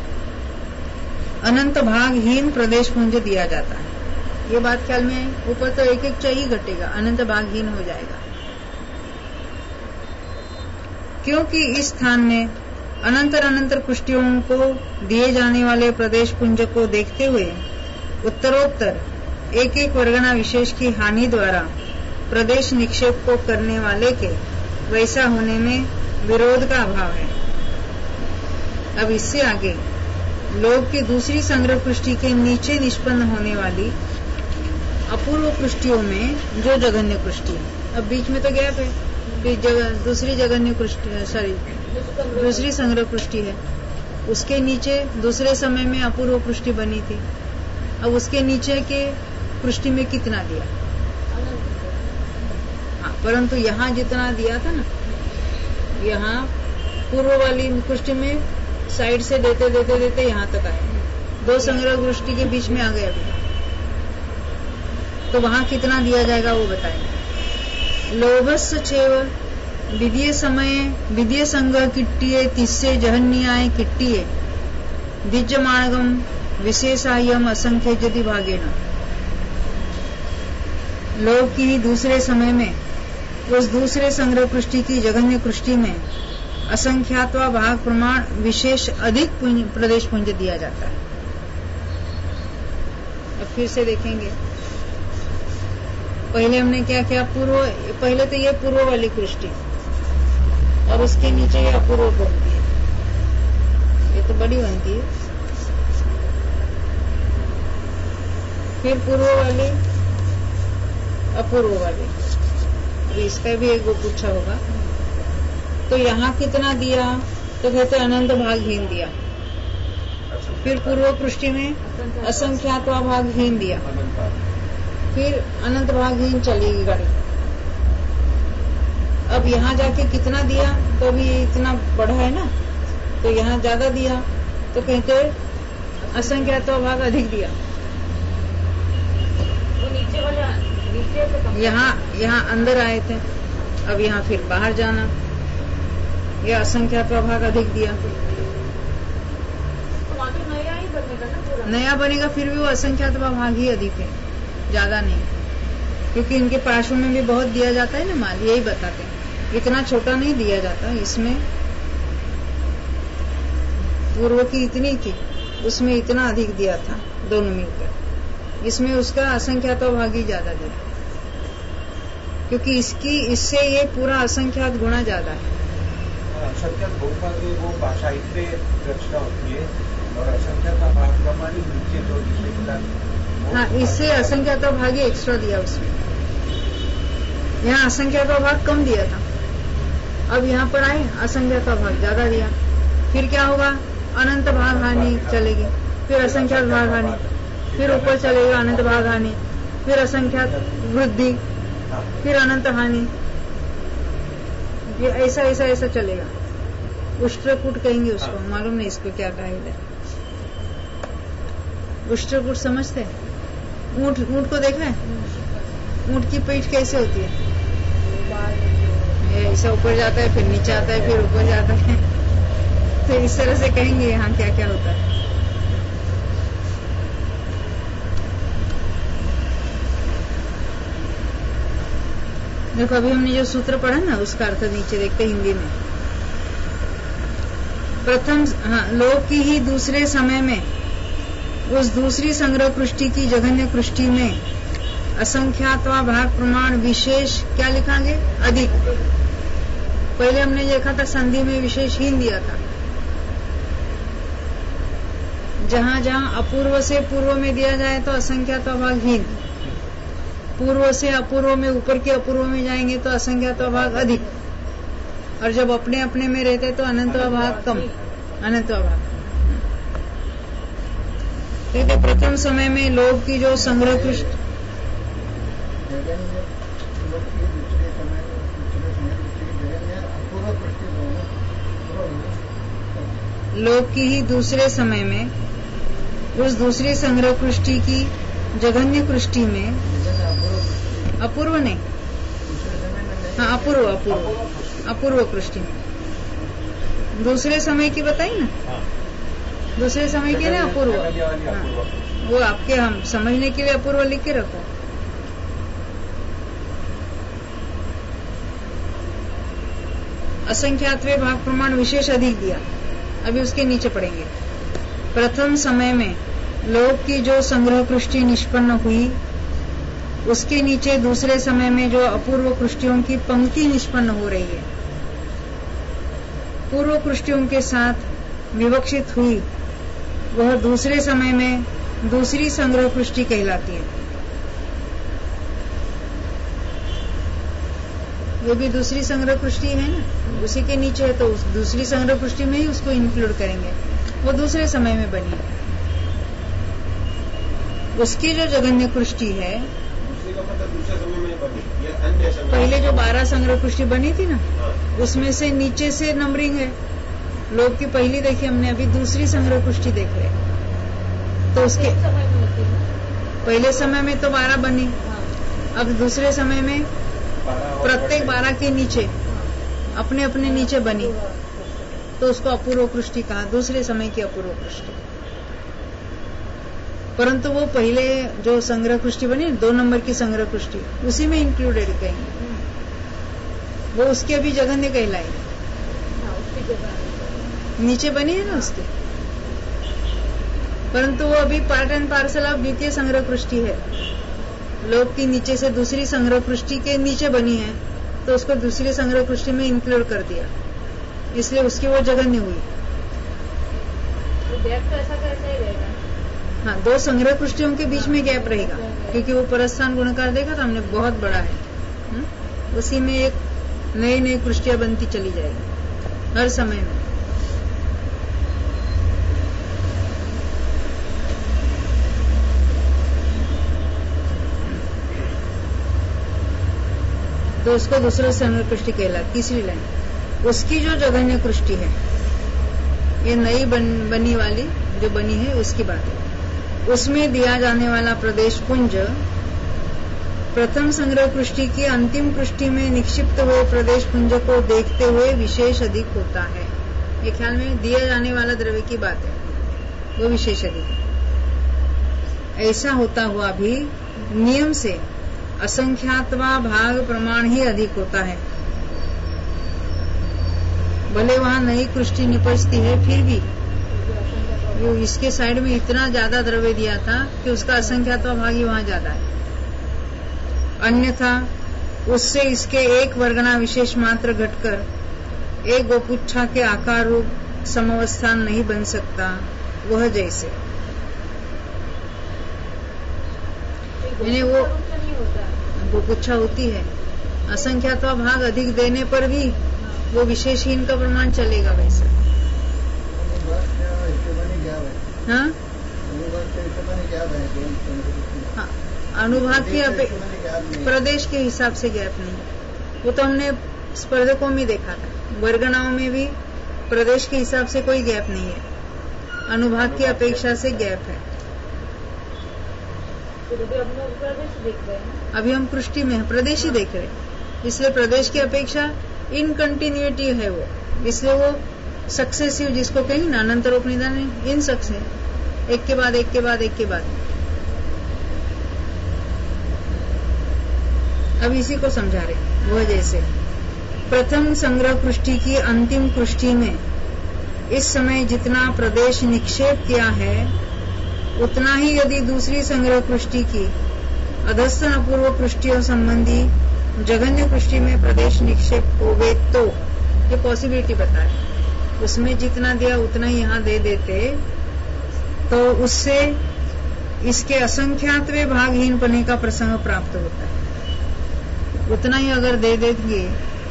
अनंत भागहीन प्रदेश पुंज दिया जाता है। ये बात ख्याल में आई। ऊपर तो एक एक चाहिए घटेगा, अनंत भागहीन हो जाएगा। क्योंकि इस स्थान में अनंतर अनंतर कृष्टियों को दिए जाने वाले प्रदेश पुंज को देखते हुए उत्तरोत्तर एक एक वर्गना विशेष की हानि द्वारा प्रदेश निक्षेप को करने वाले के वैसा होने में विरोध का अभाव है। अब इससे आगे लोक की दूसरी संग्रह कृष्टि के नीचे निष्पन्न होने वाली अपूर्व कृष्टियों में जो जघन्य कृष्टि है। अब बीच में तो गैप है, जगह, दूसरी जघन्य कृष्टि सॉरी दूसरी संग्रह कृष्टि है। उसके नीचे दूसरे समय में अपूर्व कृष्टि बनी थी। अब उसके नीचे के कृष्टि में कितना दिया? हाँ, परंतु यहाँ जितना दिया था ना, यहाँ पूर्व वाली कृष्टि में साइड से देते देते देते यहाँ तक आए। दो संग्रह कृष्टि के बीच में आ गए अभी। तो वहां कितना दिया जाएगा वो बताएंगे। लोभस्य छेव विधीय समय विधीय संघ किट्टिये तिस्से जहन्याय किट्टिये दिज्यमानगम विशेषायम असंख्य यदि भागेन। लोभ की दूसरे समय में उस दूसरे संग्रह कृष्टि की जघन्य कृष्टि में असंख्यात्वा भाग प्रमाण विशेष अधिक प्रदेश पुंज दिया जाता है। अब फिर से देखेंगे। पहले हमने क्या किया? पूर्व पहले तो ये पूर्व वाली कृष्टि और उसके नीचे ये अपूर्व बनती है। ये तो बड़ी बनती है। फिर पूर्व वाली अपूर्व वाली। अभी इसका भी एक वो पूछा होगा। तो यहाँ कितना दिया? तो कहते अनंत भागहीन दिया। फिर पूर्व कृष्टि में असंख्यात्वा भागहीन दिया। फिर अनंत भागहीन चलेगी गाड़ी। अब यहाँ जाके कितना दिया? तो अभी इतना बढ़ा है ना, तो यहाँ ज्यादा दिया तो कहते असंख्यात्वा भाग अधिक दिया। वो नीचे वाले नीचे से कम। यहाँ यहाँ अंदर आए थे, अब यहाँ फिर बाहर जाना, यह असंख्यात्वा भाग अधिक दिया। तो वहाँ तो नया ही बनेगा ना पूरा। नया बनेगा, फिर भी वो असंख्यात्वा भाग ही अधिक है, ज्यादा नहीं। क्योंकि इनके पार्श्व में भी बहुत दिया जाता है ना माल, यही बताते हैं। इतना छोटा नहीं दिया जाता। इसमें पूर्व की इतनी थी, उसमें इतना अधिक दिया था, दोनों मिलकर। इसमें उसका असंख्यात्वा भाग ही ज्यादा दिया, क्योंकि इसकी इससे ये पूरा असंख्यात गुणा ज्यादा है। असंख्यात बहुपद वो भाषाई पे रचना होती है और असंख्यात भाग प्रमाणी नीचे जो विषय। हाँ, इससे असंख्यात्वा भाग ही एक्स्ट्रा दिया उसमें। यहाँ असंख्यात्वा भाग कम दिया था, अब यहाँ पर आए असंख्यात्वा भाग ज्यादा दिया। फिर क्या होगा? अनंत भाग हानि चलेगी, फिर असंख्यात भाग हानि, फिर ऊपर चलेगा अनंत भाग हानि, फिर असंख्यात वृद्धि, फिर अनंत हानि। ये ऐसा ऐसा ऐसा चलेगा। उष्ट्रकूट कहेंगे उसको, मालूम नहीं इसको क्या कहेंगे। उष्ट्रकूट समझते हैं? ऊंट ऊंट को देखा है? ऊंट की पीठ कैसे होती है? ऐसा ऊपर जाता है, फिर नीचे आता है, फिर ऊपर जाता है। तो इस तरह से कहेंगे यहाँ क्या क्या होता है। देखो, अभी हमने जो सूत्र पढ़ा ना, उसका अर्थ नीचे देखते हिंदी में। प्रथम हाँ, लोक की ही दूसरे समय में उस दूसरी संग्रह कृष्टि की जघन्य कृष्टि में असंख्यात्वा भाग प्रमाण विशेष क्या लिखांगे? अधिक। पहले हमने देखा था संधि में विशेषहीन दिया था। जहां जहां अपूर्व से पूर्व में दिया जाए तो असंख्यात्वा भाग हीन, पूर्व से अपूर्व में ऊपर के अपूर्व में जाएंगे तो असंख्यात्वा भाग अधिक, और जब अपने अपने में रहते तो अनंतवा भाग कम, अनंतवा भाग। तो प्रथम समय में लोग की जो संग्रह कृष्ट लोक की ही दूसरे समय में उस दूसरी संग्रह कृष्टि की जघन्य कृष्टि में अपूर्व नहीं, हाँ अपूर्व अपूर्व अपूर्व कृष्टि में दूसरे समय की बताई ना, दूसरे समय की ना अपूर्व, हाँ, वो आपके हम समझने के लिए अपूर्व लिख के रखो। असंख्यात्वे भाग प्रमाण विशेष अधिक दिया, अभी उसके नीचे पढ़ेंगे। प्रथम समय में लोक की जो संग्रह कृष्टि निष्पन्न हुई उसके नीचे दूसरे समय में जो अपूर्व कृष्टियों की पंक्ति निष्पन्न हो रही है, पूर्व कृष्टियों के साथ विवक्षित हुई, वह दूसरे समय में दूसरी संग्रह कृष्टि कहलाती है। वो भी दूसरी संग्रह कृष्टि है ना, उसी के नीचे है, तो उस दूसरी संग्रह कृष्टि में ही उसको इंक्लूड करेंगे। वो दूसरे समय में बनी है। उसकी जो जघन्य कृष्टि है, दूसरे का मतलब दूसरे समय में बनी या अन्य समय, पहले जो बारह संग्रह कृष्टि बनी थी ना, उसमें से नीचे से नंबरिंग है। लोग की पहली देखी हमने, अभी दूसरी संग्रह कृष्टि देख रहे, तो उसके पहले समय में तो बारह बनी, अब दूसरे समय में प्रत्येक बारह के नीचे अपने अपने नीचे बनी, तो उसको अपूर्व कृष्टि कहा, दूसरे समय की अपूर्व कृष्टि। परंतु वो पहले जो संग्रह कृष्टि बनी, दो नंबर की संग्रह कृष्टि, उसी में इंक्लूडेड कहेंगे, वो उसकी अभी जघन्य कहलाई, नीचे बनी है ना उसके, परंतु वो अभी पार्ट एंड पार्सल ऑफ द्वितीय संग्रह कृष्टि है। लोक की नीचे से दूसरी संग्रह कृष्टि के नीचे बनी है, तो उसको दूसरी संग्रह कृष्टि में इंक्लूड कर दिया, इसलिए उसकी वो जघन्य हुई। तो गैप तो ऐसा कैसा ही रहेगा? हाँ, दो संग्रह कृष्टियों के बीच में गैप रहेगा, क्योंकि वो परस्थान गुणकार देखा था हमने, बहुत बड़ा है। हुँ? उसी में एक नई नई कृष्टियां बनती चली जाएगी हर समय में। तो उसको दूसरा संग्रह कृष्टि कहला। तीसरी लाइन, उसकी जो जघन्य कृष्टि है, ये नई बन, बनी वाली जो बनी है उसकी बात है। उसमें दिया जाने वाला प्रदेश पुंज प्रथम संग्रह कृष्टि की अंतिम कृष्टि में निक्षिप्त हुए प्रदेश पुंज को देखते हुए विशेष अधिक होता है। ये ख्याल में दिया जाने वाला द्रव्य की बात है, वो विशेष अधिक। ऐसा होता हुआ भी नियम से असंख्यात्वा भाग प्रमाण ही अधिक होता है। भले वहां नई कृष्टि निपजती है, फिर भी वो इसके साइड में इतना ज्यादा द्रव्य दिया था कि उसका असंख्यात्वा भाग ही वहां ज्यादा है। अन्यथा उससे इसके एक वर्गना विशेष मात्र घटकर एक गोपुच्छा के आकार रूप समवस्थान नहीं बन सकता। वह जैसे यानी वो गोपुच्छा होती है, असंख्यात्वा भाग अधिक देने पर भी वो विशेषहीन का प्रमाण चलेगा वैसा। हाँ, हाँ, अनुभाग की अपेक्षा प्रदेश के हिसाब से गैप नहीं, वो तो हमने स्पर्धकों में देखा था। वर्गणाओं में भी प्रदेश के हिसाब से कोई गैप नहीं है, अनुभाग की अपेक्षा से गैप है। अभी हम कृष्टि में प्रदेश ही देख रहे हैं, इसलिए प्रदेश की अपेक्षा इन कंटिन्यूटी है वो, इसलिए वो सक्सेसिव जिसको कहेंगे ना अनंतरोपनिधान, इन सक्स है, एक के बाद एक के बाद एक के बाद। अब इसी को समझा रहे। वह जैसे प्रथम संग्रह कृष्टि की अंतिम कृष्टि में इस समय जितना प्रदेश निक्षेप किया है उतना ही यदि दूसरी संग्रह कृष्टि की अधस्तन अपूर्व कृष्टियों संबंधी जघन्य कृष्टि में प्रदेश निक्षेप होवे तो ये पॉसिबिलिटी बताए, उसमें जितना दिया उतना ही यहाँ दे देते तो उससे इसके असंख्यातवे भागहीन पने का प्रसंग प्राप्त होता है। उतना ही अगर दे देंगे,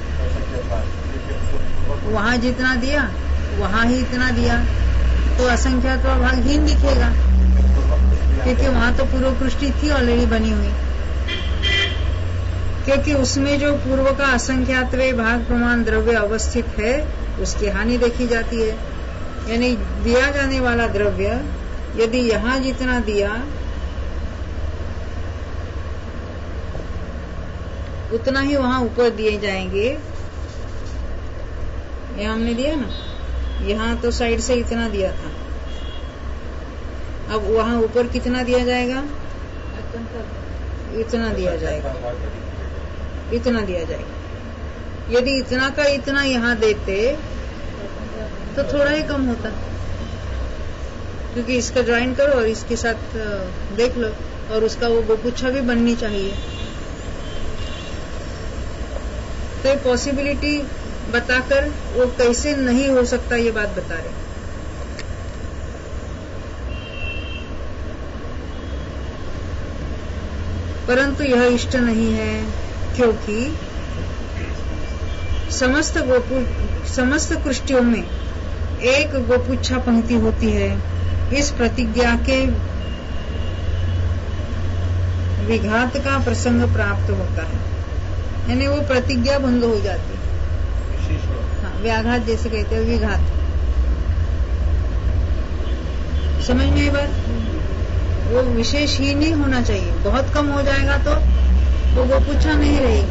वहां जितना दिया वहां ही इतना दिया तो असंख्यातवा भागहीन दिखेगा, क्योंकि वहां तो पूर्व कृष्टि थी ऑलरेडी बनी हुई, क्योंकि उसमें जो पूर्व का असंख्यातवे भाग प्रमाण द्रव्य अवस्थित है उसकी हानि देखी जाती है। यानी दिया जाने वाला द्रव्य यदि यहाँ जितना दिया उतना ही वहां ऊपर दिए जाएंगे। यहाँ हमने दिया ना, यहाँ तो साइड से इतना दिया था, अब वहां ऊपर कितना दिया जाएगा? इतना दिया जाएगा, इतना दिया जाएगा। यदि इतना का इतना यहाँ देते तो थोड़ा ही कम होता, क्योंकि इसका ज्वाइन करो और इसके साथ देख लो, और उसका वो गोपुच्छा भी बननी चाहिए। तो ये पॉसिबिलिटी बताकर वो कैसे नहीं हो सकता ये बात बता रहे। परंतु यह इष्ट नहीं है, क्योंकि समस्त गोपु समस्त कृष्टियों में एक गोपुच्छा पंक्ति होती है। इस प्रतिज्ञा के विघात का प्रसंग प्राप्त होता है, यानी वो प्रतिज्ञा भंग हो जाती है। हाँ, व्याघात जैसे कहते हैं, विघात। समझ में ये बात? वो विशेष ही नहीं होना चाहिए, बहुत कम हो जाएगा तो वो गोपुच्छा नहीं रहेगी,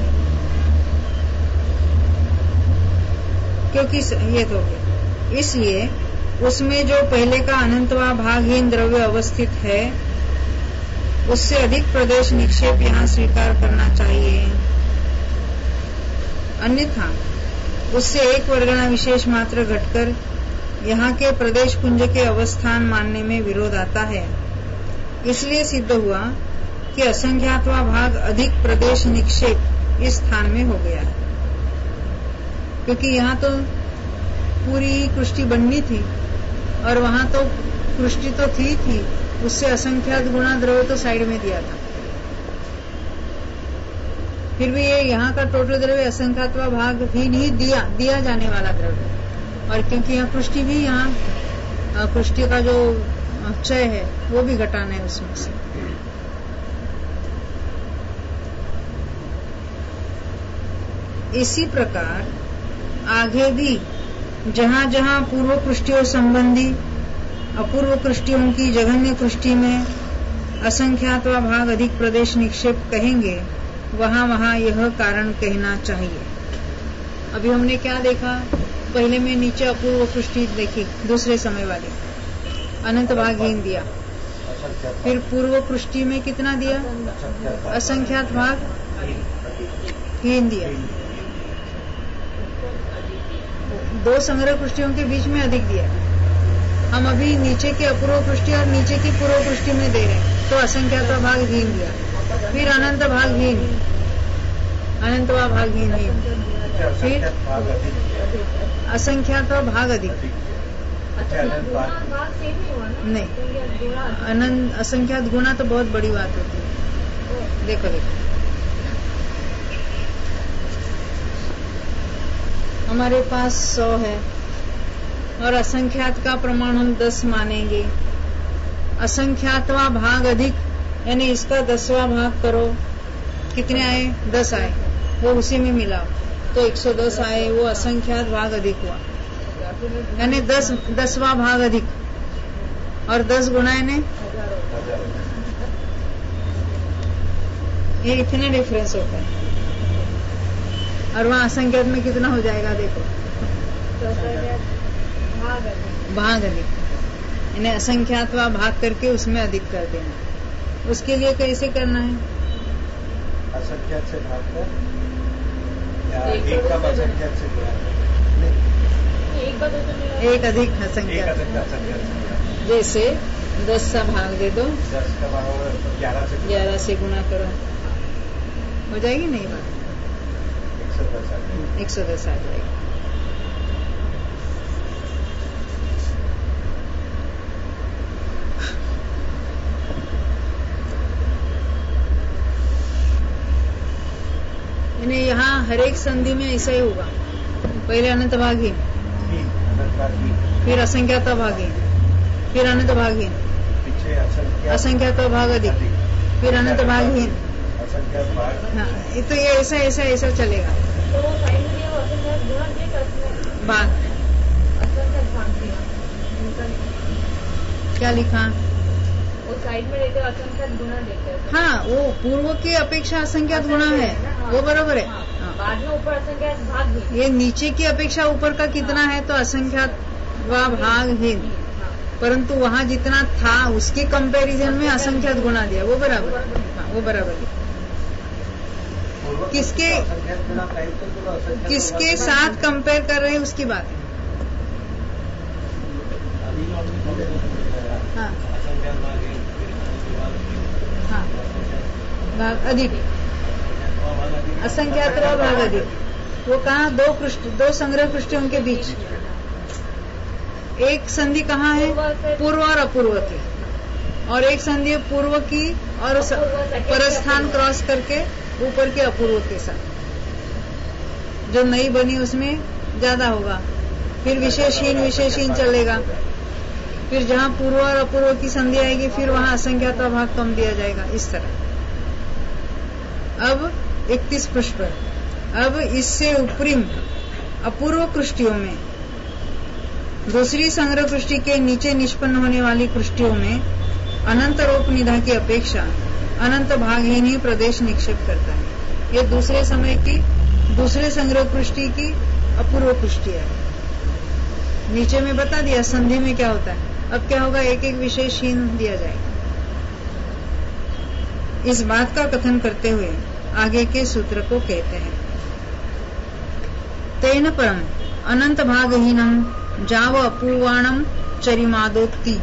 क्योंकि ये तो इसलिए उसमें जो पहले का अनंतवा भागहीन द्रव्य अवस्थित है उससे अधिक प्रदेश निक्षेप यहाँ स्वीकार करना चाहिए, अन्यथा उससे एक वर्गना विशेष मात्र घटकर यहाँ के प्रदेश पुंज के अवस्थान मानने में विरोध आता है। इसलिए सिद्ध हुआ कि असंख्यातवा भाग अधिक प्रदेश निक्षेप इस स्थान में हो गया है, क्योंकि यहाँ तो पूरी कृष्टि बननी थी और वहां तो कृष्टि तो थी थी उससे असंख्यात गुणा द्रव्य तो साइड में दिया था। फिर भी ये यहाँ का टोटल द्रव्य असंख्यातवा भाग ही नहीं दिया दिया जाने वाला द्रव्य, और क्योंकि यहाँ कृष्टि भी यहाँ कृष्टि का जो क्षय है वो भी घटाना है उसमें से। इसी प्रकार आगे भी जहाँ जहाँ पूर्व कृष्टियों संबंधी अपूर्व कृष्टियों की जघन्य कृष्टि में असंख्यातवा भाग अधिक प्रदेश निक्षेप कहेंगे, वहाँ वहाँ यह कारण कहना चाहिए। अभी हमने क्या देखा? पहले में नीचे अपूर्व कृष्टि देखी, दूसरे समय वाली अनंत भाग हीन दिया, फिर पूर्व कृष्टि में कितना दिया? असंख्यात भाग हीन दिया। दो संग्रह कृष्टियों के बीच में अधिक दिया। हम अभी नीचे के अपूर्व कृष्टि और नीचे की पूर्व कृष्टि में दे रहे हैं, तो असंख्यात भाग हीन दिया, फिर अनंत भाग हीन, अनंतवा भाग हीन हीन, फिर असंख्यात भाग अधिक नहीं, अनंत असंख्यात गुणा तो बहुत बड़ी बात होती है। देखो देखो हमारे पास सौ है और असंख्यात का प्रमाण हम दस मानेंगे। असंख्यातवा भाग अधिक यानी इसका दसवां भाग करो, कितने आए? दस आए, वो उसी में मिलाओ तो एक सौ दस आए, वो असंख्यात भाग अधिक हुआ, यानी दस दसवां भाग अधिक, और दस गुणा ने ये इतने डिफरेंस होता है। और वहाँ असंख्यात में कितना हो जाएगा? देखो भाग अधिक, यानी असंख्यातवा भाग करके उसमें अधिक कर देना। उसके लिए कैसे करना है? असंख्यात से भाग कर या एक का असंख्यात से गुणा, कि एक बार तो मेरा एक अधिक एक असंख्यात। अधिक असंख्यात जैसे दस का भाग दे दो, दस का भाग होगा तो ग्यारह से ग्यारह से गुना करो, हो जाएगी नहीं बात, एक सौ दस आ जाएगा। एक सौ दस आ जाएगी। यानी यहाँ हर एक संधि में ऐसा ही होगा, पहले अनंत भागी, तीन, अनंत भाग तीन, फिर असंख्यात भागी, फिर अनंत भागी, पीछे असंख्यात असंख्यात भाग अधिक, फिर अनंत भागहीन। असंख्यात भाग हाँ, ये तो ये ऐसा ऐसा ऐसा चलेगा। तो वो साइड में दिया वो असंख्यात गुणा दिया कि असंख्यात भाग असंख्यात भाग दिया उनका क्या लिखा? वो साइड में देते असंख्यात गुणा देते हैं। हाँ, वो पूर्व की अपेक्षा असंख्यात गुणा है, वो बरोबर है। हाँ, हाँ। बाद में ऊपर असंख्यात भाग भी। ये नीचे की अपेक्षा ऊपर का कितना है तो असंख्यात व भागहीन, हाँ, परंतु वहाँ जितना था उसके कंपैरिजन में असंख्यात गुणा दिया, वो बराबर। हाँ, वो बराबर है। पूर्व किसके- असंख्यात गुणा टाइप तो पूरा असंख्यात किसके गुणा- साथ कंपेयर कर रहे हैं उसकी बात है। अभी जो हमने बोला हाँ असंख्यात भाग है, फिर उसके बाद हाँ, भाग अधिक, भाग अधिक असंख्यात व भाग अधिक, वो कहाँ? दो पृष्ठ, दो संग्रह पृष्ठों के बीच एक संधि कहाँ है? पूर्व और अपूर्व की, और एक संधि है पूर्व की और स- परस्थान क्रॉस करके ऊपर के अपूर्व के साथ। जो नई बनी उसमें ज्यादा होगा, फिर विशेषहीन विशेषहीन चलेगा, फिर जहाँ पूर्व और अपूर्व की संधि आएगी फिर वहाँ असंख्यात भाग कम दिया जाएगा, इस तरह। अब इकतीस पृष्ठ पर, अब इससे उपरिम अपूर्व कृष्टियों में, दूसरी संग्रह कृष्टि के नीचे निष्पन्न होने वाली कृष्टियों में अनंत रोप निधा की अपेक्षा अनंत भागहीन ही प्रदेश निक्षेप करता है। ये दूसरे समय की, दूसरे संग्रह कृष्टि की अपूर्व कृष्टि है। नीचे में बता दिया संधि में क्या होता है, अब क्या होगा? एक एक विशेषहीन दिया जाएगा। इस बात का कथन करते हुए आगे के सूत्र को कहते हैं, तेन परम अनंत भागहीनम जाव अपूर्वाणम चरिमादोक्ति।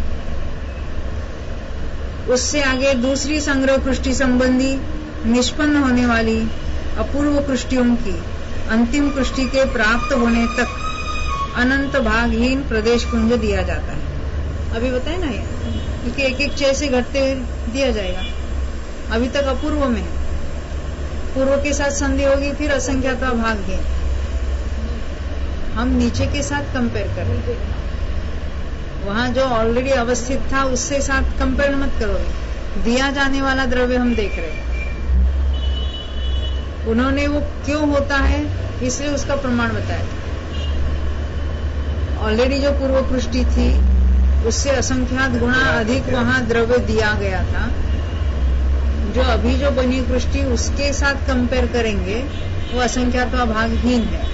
उससे आगे दूसरी संग्रह कृष्टि संबंधी निष्पन्न होने वाली अपूर्व कृष्टियों की अंतिम कृष्टि के प्राप्त होने तक अनंत भागहीन प्रदेश पुंज दिया जाता है। अभी बताए ना ये, क्योंकि एक एक चय से घटते हुए दिया जाएगा। अभी तक अपूर्व में है, पूर्व के साथ संधि होगी, फिर असंख्यात भागहीन। हम नीचे के साथ कंपेयर कर रहे हैं, वहाँ जो ऑलरेडी अवस्थित था उससे साथ कंपेयर मत करोगे। दिया जाने वाला द्रव्य हम देख रहे हैं, उन्होंने वो क्यों होता है इसलिए उसका प्रमाण बताया। ऑलरेडी जो पूर्व पृष्टि थी उससे असंख्यात गुणा अधिक वहाँ द्रव्य दिया गया था। जो अभी जो बनी पृष्टि उसके साथ कंपेयर करेंगे वो असंख्यात भागहीन है।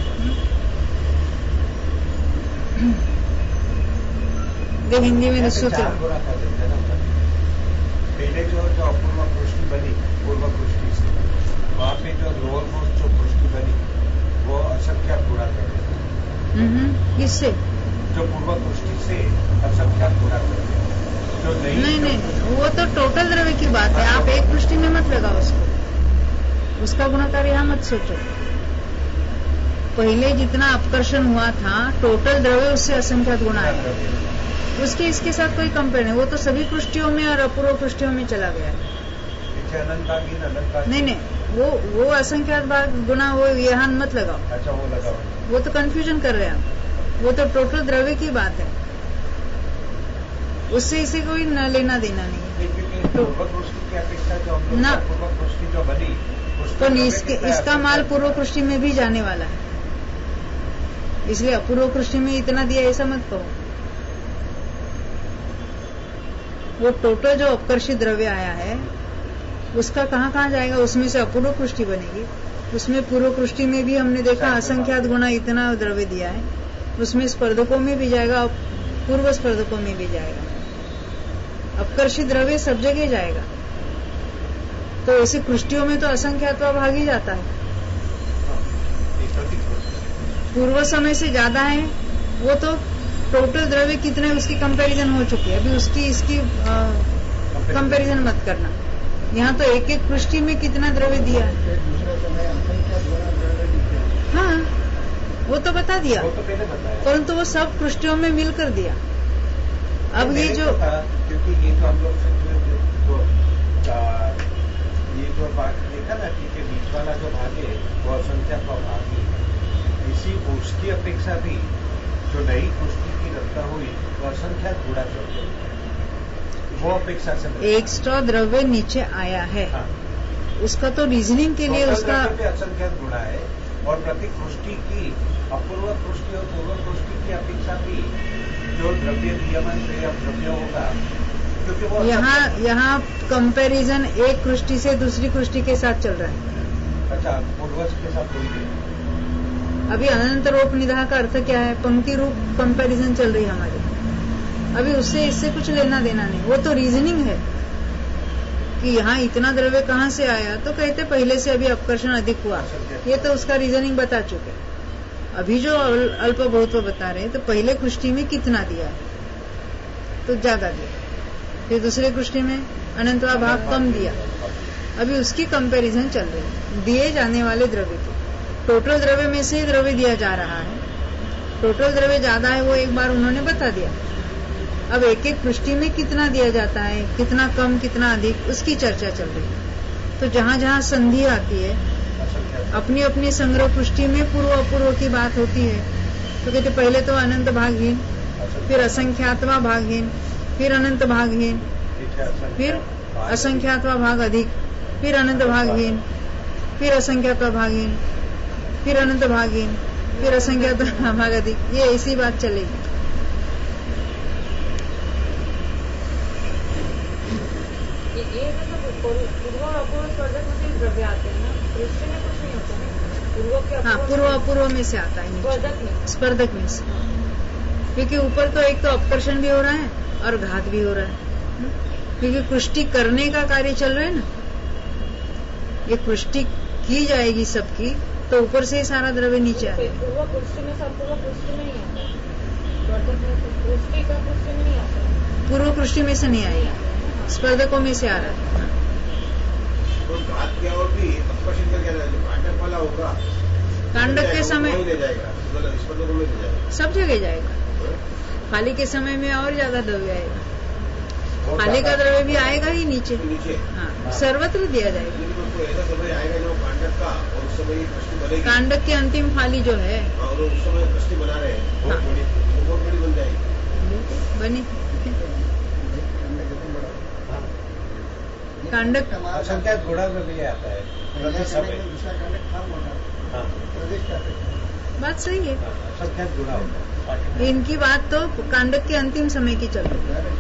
जो हिंदी में ऐसे सूत्र चार गुणा कर देते हैं ना। पहले जो जो अपूर्व पृष्टि बनी पूर्व पृष्टि से, वहाँ पे जो लोअर मोस्ट जो पृष्टि बनी वो असंख्यात गुणा कर देते हैं। किससे? जो पूर्व पृष्टि से असंख्यात गुणा कर देते हैं। जो नहीं नहीं नहीं, वो तो टोटल द्रव्य की बात है। आप एक पृष्टि में मत लगाओ उसको, उसका गुणाकार यहाँ मत सोचो। पहले जितना अपकर्षण हुआ था टोटल द्रव्य उससे असंख्यात गुणा है, उसके इसके साथ कोई कंपेयर नहीं। वो तो सभी पृष्ठियों में और अपूर्व पृष्ठियों में चला गया। पीछे अनंत भागहीन अनंत भागहीन। नहीं नहीं, वो वो असंख्यात भाग गुणा वो यहाँ मत लगाओ, अच्छा वो लगा हुआ। वो तो कंफ्यूजन कर रहे हैं आप। वो तो टोटल द्रव्य की बात है, उससे इसे कोई न लेना देना नहीं है। क्योंकि पूर्व पृष्टि की अपेक्षा जो हम लोग ना। पूर्व पृष्टि जो बनी उसका तो द्रव्य इसके, कितना है? इसका माल पूर्व पृष्टि में भी जाने वाला है, इसलिए अपूर्व पृष्टि में इतना दिया ऐसा मत कहो। वो टोटल जो अपकर्षित द्रव्य आया है उसका कहाँ कहाँ जाएगा, उसमें से अपूर्व पृष्टि बनेगी। उसमें पूर्व पृष्टि में भी हमने देखा असंख्यात गुणा इतना द्रव्य दिया है, उसमें स्पर्धकों में भी जाएगा, पूर्व स्पर्धकों में भी जाएगा। अपकर्षित द्रव्य सब जगह जाएगा, तो ऐसी पृष्ठियों में तो असंख्यात भाग ही जाता है। पूर्व समय से ज्यादा है वो तो टोटल द्रव्य कितने उसकी कंपैरिजन हो चुकी है, अभी उसकी इसकी कंपैरिजन मत करना। यहाँ तो एक एक पृष्ठि में कितना द्रव्य दिया है, हाँ वो तो बता दिया, वो तो पहले बताया, परंतु वो सब पृष्ठों में मिलकर दिया। अब ये जो क्योंकि ये तो हम लोग से जो, जो, जो ये जो भाग देखा ना कि बीच वाला जो भाग है वो असंख्या का भाग ही है, इसी उसकी अपेक्षा भी जो नई पुष्टि की रचना हुई वो असंख्या गुणा चल गई, वो अपेक्षा से एक्स्ट्रा द्रव्य नीचे आया है। हाँ। उसका तो रीजनिंग के लिए उसका असंख्यात गुणा है, और प्रति पुष्टि की अपूर्व पुष्टि और पूर्व पुष्टि की अपेक्षा भी जो द्रव्य नियमन से या द्रव्य होगा, क्योंकि वो यहाँ यहाँ कंपैरिजन एक पुष्टि से दूसरी पुष्टि के साथ चल रहा है। अच्छा, पूर्वज के साथ कोई नहीं। अभी अनंत रूप निधान का अर्थ क्या है, पंक्ति रूप कंपैरिजन चल रही है हमारी, अभी उससे इससे कुछ लेना देना नहीं, वो तो रीजनिंग है कि यहाँ इतना द्रव्य कहाँ से आया, तो कहते पहले से अभी अपकर्षण अधिक हुआ, ये तो उसका रीजनिंग बता चुके। अभी जो अल्प बहुत बता रहे हैं, तो पहले कुष्ठी में कितना दिया है, तो ज्यादा दिया, फिर दूसरे कुष्ठी में अनंतवा भाग कम दिया, अभी उसकी कंपैरिजन चल रही है दिए जाने वाले द्रव्य की। टोटल द्रव्य में से ही द्रव्य दिया जा रहा है, टोटल द्रव्य ज्यादा है वो एक बार उन्होंने बता दिया, अब एक एक पृष्ठि में कितना दिया जाता है, कितना कम कितना अधिक, उसकी चर्चा चल रही है। तो जहां जहां संधि आती है अपनी अपनी संग्रह पृष्ठि में पूर्व अपूर्व की बात होती है, तो कहते पहले तो अनंत भागहीन, फिर असंख्यातवा भागहीन, फिर अनंत भागहीन, फिर असंख्यातवा भाग अधिक, फिर अनंत भागहीन, फिर असंख्यातवा भागहीन, फिर अनंत भागहीन, फिर असंख्यातवा भाग अधिक, ये ऐसी बात चलेगी। ये मतलब पूर्व और अपूर्व स्पर्धक में द्रव्य आते हैं ना, पृष्ठ में कुछ नहीं होता ना, पूर्व के हाँ पूर्व अपूर्व में से आता है, स्पर्धक में स्पर्धक में से, क्योंकि ऊपर तो एक तो अपकर्षण भी हो रहा है और घात भी हो रहा है, क्योंकि पुष्टि करने का कार्य चल रहा है ना, ये पुष्टि की जाएगी सबकी, तो ऊपर से ही सारा द्रव्य नीचे आएगा। पूर्व पुष्टि में सब पूर्व पुष्टि में नहीं आता, पुष्टि का पुष्टि में नहीं आता, पूर्व पुष्टि में से नहीं आएगा, स्पर्धकों में से आ रहा है। तो घात क्या और भी अपकर्षण का क्या जो कांडक वाला होगा, कांडक के समय ले जाएगा, स्पर्धकों में ले जाएगा, सब जगह जाएगा, खाली के समय में और ज्यादा द्रव्य आएगा, खाली का द्रव्य भी आएगा ही नीचे, नीचे हाँ सर्वत्र दिया जाएगा। तो ऐसा समय आएगा जो कांडक का, और उस समय पुष्टि बनेगी, कांडक की अंतिम फाली जो है और उस समय पुष्टि बना रहे हैं, बहुत बड़ी बहुत बड़ी बन जाएगी, बनी कांडक असंख्यात गुणा में भी आता है, बात सही है, असंख्यात गुणा होता है। इनकी बात तो कांडक के अंतिम समय की चल रही है।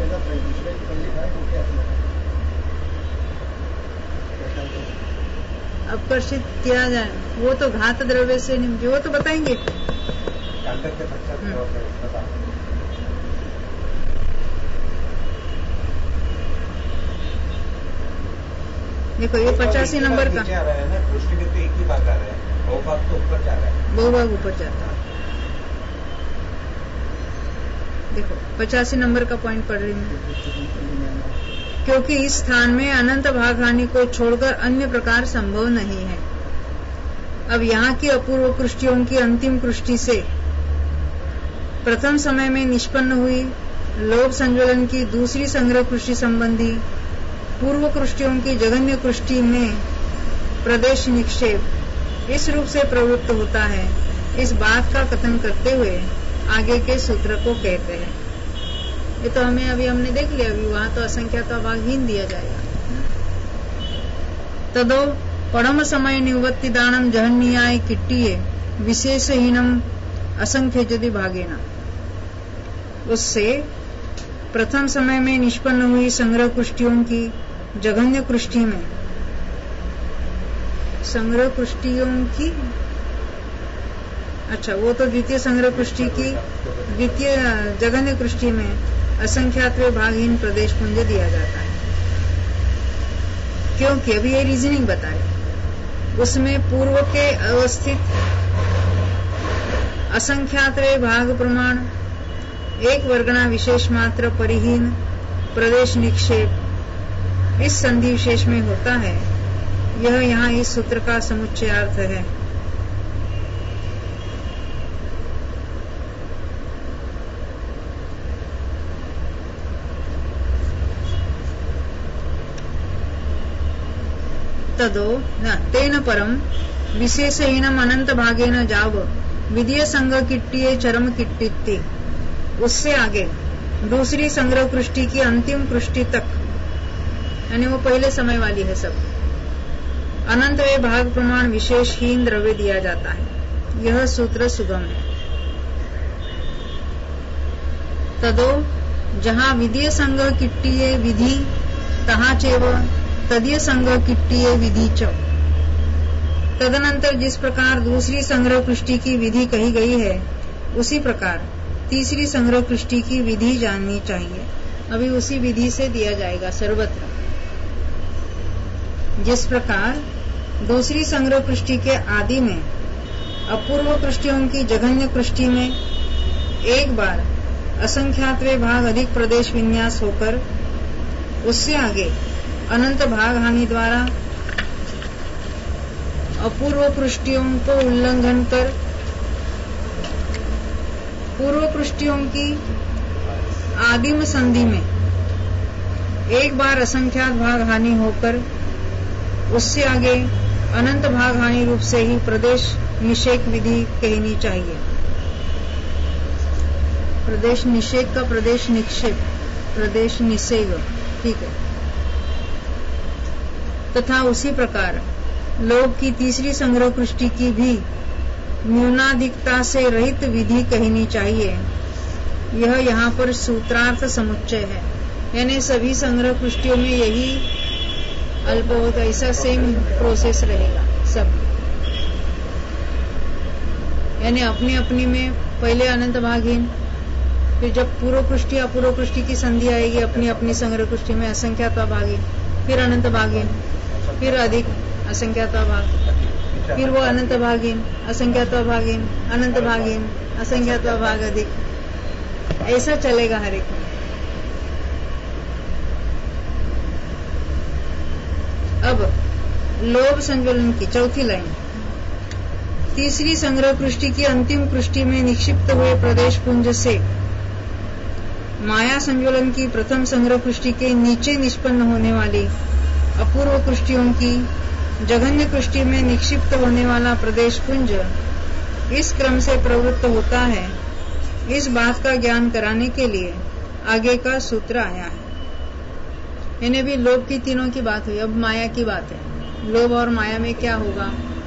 अपकर्षित किया जाए वो तो घात द्रव्य से नहीं, वो तो बताएंगे कांडक के पश्चात बता। देखो ये पचासी नंबर का आ रहा है ना, पुष्टि में तो एक ही भाग आ रहा है, बहु भाग तो ऊपर जा रहा है, बहु भाग ऊपर जाता है। देखो पचासी नंबर का पॉइंट पढ़ रही हूँ, क्योंकि इस स्थान में अनंत भाग हानि को छोड़कर अन्य प्रकार संभव नहीं है। अब यहाँ की अपूर्व कृष्टियों की अंतिम कृष्टि से प्रथम समय में निष्पन्न हुई लोभ संज्वलन की दूसरी संग्रह कृष्टि संबंधी पूर्व कृष्टियों की जघन्य कृष्टि में प्रदेश निक्षेप इस रूप से प्रवृत्त होता है, इस बात का कथन करते हुए आगे के सूत्र को कहते हैं। ये तो हमें अभी हमने देख लिया, अभी वहां तो असंख्यात भागहीन दिया जाएगा। तदो पड़म समय निवृत्ति दानम जहन्याय किट्टिये विशेषहीनम असंख्य यदि भागेना, उससे प्रथम समय में निष्पन्न हुई संग्रह कुष्टियों की जघन्य कुष्टि में, संग्रह कुष्टियों की अच्छा वो तो द्वितीय संग्रह कुष्टि की द्वितीय जघन्य कुष्टि में असंख्यात भागहीन प्रदेश पुंज दिया जाता है, क्योंकि अभी ये रीजनिंग बता रहे, उसमें पूर्व के अवस्थित असंख्यातवे भाग प्रमाण एक वर्गणा विशेष मात्र परिहीन प्रदेश निक्षेप इस संधि विशेष में होता है। यह यहाँ इस सूत्र का समुच्चयार्थ है। तदो न तेन परम विशेषहीनम अनंत भागेन जाव विधीय संघ किट्टिये चरम किट्टित्ति। उससे आगे दूसरी संग्रह कृष्टि की अंतिम कृष्टि तक, यानी वो पहले समय वाली है सब, अनंत वे भाग प्रमाण विशेषहीन द्रव्य दिया जाता है। यह सूत्र सुगम है। तदो जहाँ विधीय संघ किट्टिये विधि तहाँ चेव तदीय संघ किट्टिये विधि च। तदनंतर जिस प्रकार दूसरी संग्रह कृष्टि की विधि कही गई है, उसी प्रकार तीसरी संग्रह कृष्टि की विधि जाननी चाहिए। अभी उसी विधि से दिया जाएगा सर्वत्र। जिस प्रकार दूसरी संग्रह कृष्टि के आदि में अपूर्व कृष्टियों की जघन्य कृष्टि में एक बार असंख्यातवे भाग अधिक प्रदेश विन्यास होकर उससे आगे अनंत भाग हानि द्वारा अपूर्व कृष्टियों को उल्लंघन कर पूर्व कृष्टियों की आदिम संधि में एक बार असंख्यात भाग हानि होकर उससे आगे अनंत भाग हानि रूप से ही प्रदेश निषेक विधि कहनी चाहिए। प्रदेश निषेक का प्रदेश निक्षेप, प्रदेश निषेक, ठीक है। तथा उसी प्रकार लोक की तीसरी संग्रह कृष्टि की भी न्यूनाधिकता से रहित विधि कहनी चाहिए। यह यहाँ पर सूत्रार्थ समुच्चय है, यानी सभी संग्रह कृष्टियों में यही अल्प बहुत ऐसा सेम प्रोसेस रहेगा सब, यानी अपनी अपनी में पहले अनंत भागहीन, फिर जब पूर्व कृष्टि अपूर्व कृष्टि की संधि आएगी अपनी अपनी संग्रह कृष्टि में असंख्यात्वा भागहीन, फिर अनंत भागहीन, फिर अधिक असंख्यात्वा भाग, फिर वो अनंत भागहीन, असंख्यात्वा भागहीन, अनंत भागहीन, असंख्यात्वा भाग अधिक, ऐसा चलेगा हर एक में। अब लोभ संज्वलन की चौथी लाइन, तीसरी संग्रह कृष्टि की अंतिम कृष्टि में निक्षिप्त हुए प्रदेश पुंज से माया संज्वलन की प्रथम संग्रह कृष्टि के नीचे निष्पन्न होने वाली अपूर्व कृष्टियों की जघन्य कृष्टि में निक्षिप्त होने वाला प्रदेश पुंज इस क्रम से प्रवृत्त होता है। इस बात का ज्ञान कराने के लिए आगे का सूत्र आया है। यानी भी लोभ की तीनों की बात हुई, अब माया की बात है। लोभ और माया में क्या होगा?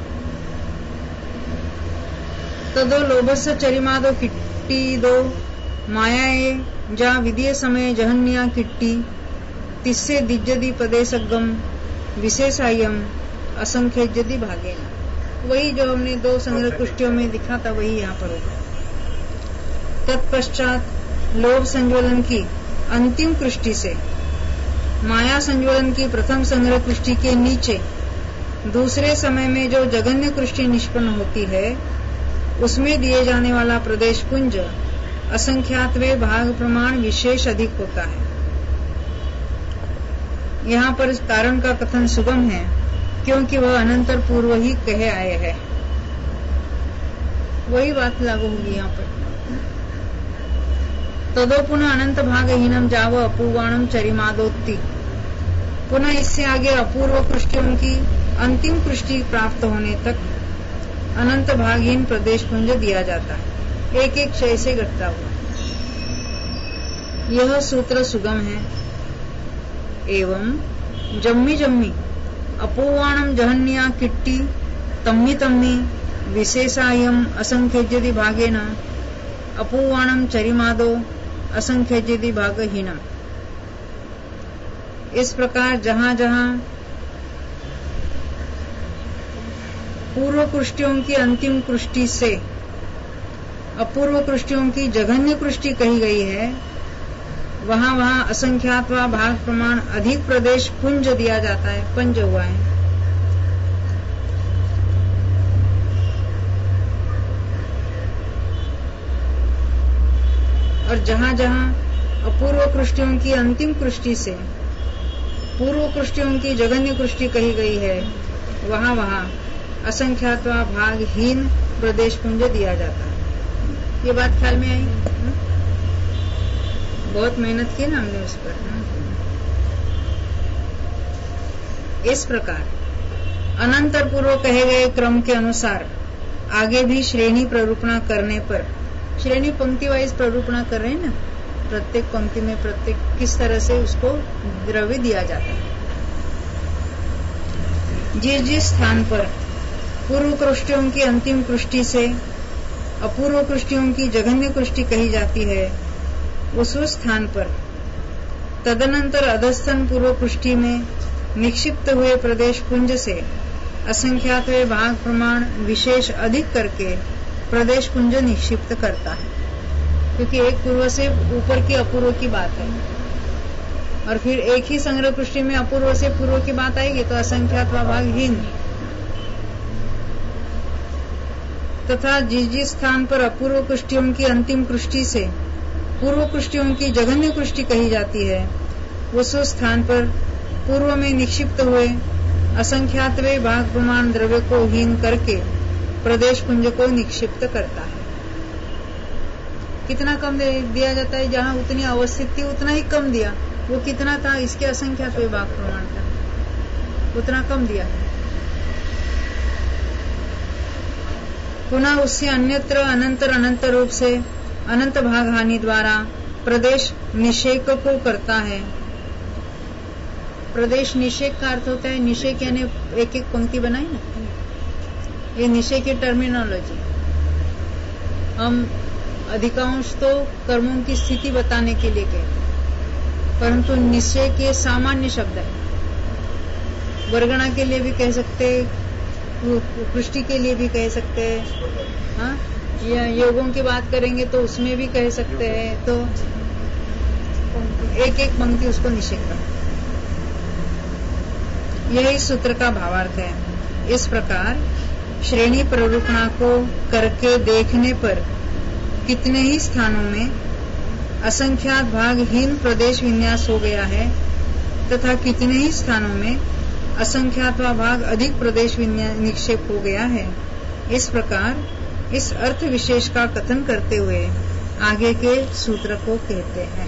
तदो लोभस्य चरिमादो किट्टी दो मायाए जा विधीय समय जहन्या किट्टी तिस्से दिज्जदि पदेशगम विशेषायम असंख्यजदि भागेन। वही जो हमने दो संग्रह कुष्टियों में दिखा था वही यहाँ पर होगा। तत्पश्चात लोभ संज्वलन की अंतिम कृष्टि से माया संज्वलन की प्रथम संग्रह कृष्टि के नीचे दूसरे समय में जो जघन्य कृष्टि निष्पन्न होती है उसमें दिए जाने वाला प्रदेश पुंज असंख्यातवे भाग प्रमाण विशेष अधिक होता है। यहाँ पर इस कारण का कथन सुगम है क्योंकि वह अनंतर पूर्व ही कहे आए हैं। वही बात लागू होगी यहाँ पर। तदो पुनः अनंत भागहीनम जाव अपूर्वाणम चरिमादोत्ति। पुनः इससे आगे अपूर्व कृष्टियों की अंतिम कृष्टि प्राप्त होने तक अनंत भागहीन प्रदेश पुंज दिया जाता है, एक एक क्षय से घटता हुआ। यह सूत्र सुगम है। एवं जम्मी जम्मी अपूर्वाणम जहन्या किट्टी तम्मी तम्मी विशेषायम असंख्यजदि भागेन अपूर्वाणम चरिमादो असंख्यजदि भागहीनम। इस प्रकार जहां जहां पूर्व कृष्टियों की अंतिम कृष्टि से अपूर्व कृष्टियों की जघन्य कृष्टि कही गई है वहां वहां असंख्यात्वा भाग प्रमाण अधिक प्रदेश पुंज दिया जाता है, पंज हुआ है। और जहां जहां अपूर्व कृष्टियों की अंतिम कृष्टि से पूर्व कृष्टियों की जघन्य कृष्टि कही गई है, वहां वहां असंख्यात्वा भागहीन प्रदेश पुंज दिया जाता है। ये बात ख्याल में आई? हुँ? बहुत मेहनत की ना हमने उस पर। हुँ? इस प्रकार अनंतर पूर्व कहे गए क्रम के अनुसार आगे भी श्रेणी प्ररूपणा करने पर, श्रेणी पंक्ति वाइज प्ररूपणा कर रहे हैं ना, प्रत्येक पंक्ति में प्रत्येक किस तरह से उसको द्रव्य दिया जाता है। जिस जिस स्थान पर पूर्व कृष्टियों की अंतिम कृष्टि से अपूर्व कृष्टियों की जघन्य कृष्टि कही जाती है, उस स्थान पर तदनंतर अधस्तन पूर्व कृष्टि में निक्षिप्त हुए प्रदेश पुंज से असंख्यात हुए भाग प्रमाण विशेष अधिक करके प्रदेश पुंज निक्षिप्त करता है। क्योंकि एक पूर्व से ऊपर की अपूर्व की बात है और फिर एक ही संग्रह कृष्टि में अपूर्व से पूर्व की बात आएगी तो असंख्यात व भागहीन। तथा जिस जिस स्थान पर अपूर्व कृष्टियों की अंतिम कृष्टि से पूर्व कृष्टियों की जघन्य कृष्टि कही जाती है, उस स्थान पर पूर्व में निक्षिप्त हुए असंख्यातवे भाग प्रमाण द्रव्य को हीन करके प्रदेश पुंज को निक्षिप्त करता है। कितना कम दिया जाता है? जहां उतनी अवस्थित थी उतना ही कम दिया। वो कितना था? इसके असंख्यातवे भाग प्रमाण था, उतना कम दिया। पुनः उससे अन्यत्र अनंतर अनंत रूप से अनंत भाग हानि द्वारा प्रदेश निषेक को करता है। प्रदेश निषेक का अर्थ होता है, निषेक यानी एक एक पंक्ति बनाई ना, ये निषेक की टर्मिनोलॉजी। हम अधिकांश तो कर्मों की स्थिति बताने के लिए कहते हैं, परंतु निषेक ये सामान्य शब्द है। वर्गणा के लिए भी कह सकते, कृष्टि के लिए भी कह सकते हैं, हाँ, या योगों की बात करेंगे तो उसमें भी कह सकते हैं। तो एक एक पंक्ति उसको निषेक करना, यही सूत्र का भावार्थ है। इस प्रकार श्रेणी प्ररूपणा को करके देखने पर कितने ही स्थानों में असंख्यात भागहीन प्रदेश विन्यास हो गया है तथा कितने ही स्थानों में असंख्यातवा भाग अधिक प्रदेश निक्षेप हो गया है। इस प्रकार इस अर्थ विशेष का कथन करते हुए आगे के सूत्र को कहते हैं।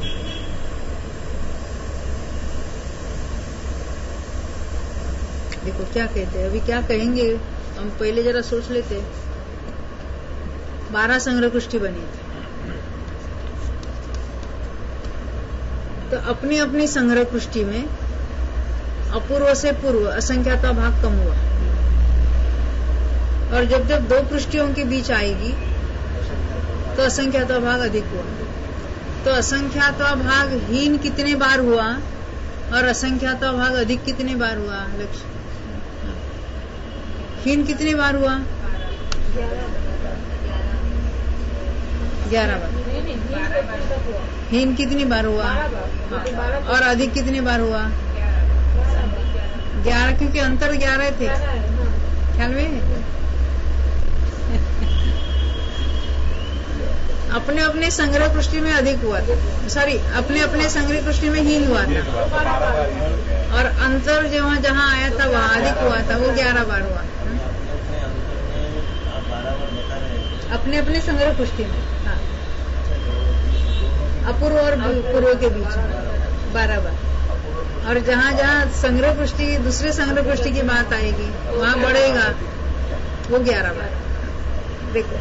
देखो क्या कहते हैं, अभी क्या कहेंगे हम पहले जरा सोच लेते। बारह संग्रह कृष्टि बनी थी, तो अपनी अपनी संग्रह कृष्टि में अपूर्व से पूर्व असंख्याता भाग कम हुआ, और जब जब दो कृष्टियों के बीच आएगी तो असंख्याता भाग अधिक हुआ। तो असंख्याता भाग हीन कितने बार हुआ और असंख्याता भाग अधिक कितने बार हुआ? लक्ष्य, हीन कितने बार हुआ? ग्यारह बार। हीन कितनी बार हुआ? हाँ। और अधिक कितनी बार हुआ? ग्यारह, क्योंकि अंतर ग्यारह थे, ख्याल में। अपने अपने संग्रह कृष्टि में अधिक हुआ था, सॉरी अपने अपने संग्रह कृष्टि में हीन हुआ था, और अंतर जहाँ जहाँ आया था वहाँ अधिक हुआ था, वो ग्यारह बार हुआ। अपने अपने संग्रह कृष्टि में, हाँ, अपूर्व और पूर्व के बीच बारह बार। और जहाँ जहाँ संग्रह कृष्टि दूसरे संग्रह कृष्टि की बात आएगी वहाँ बढ़ेगा, वो ग्यारह बार। देखो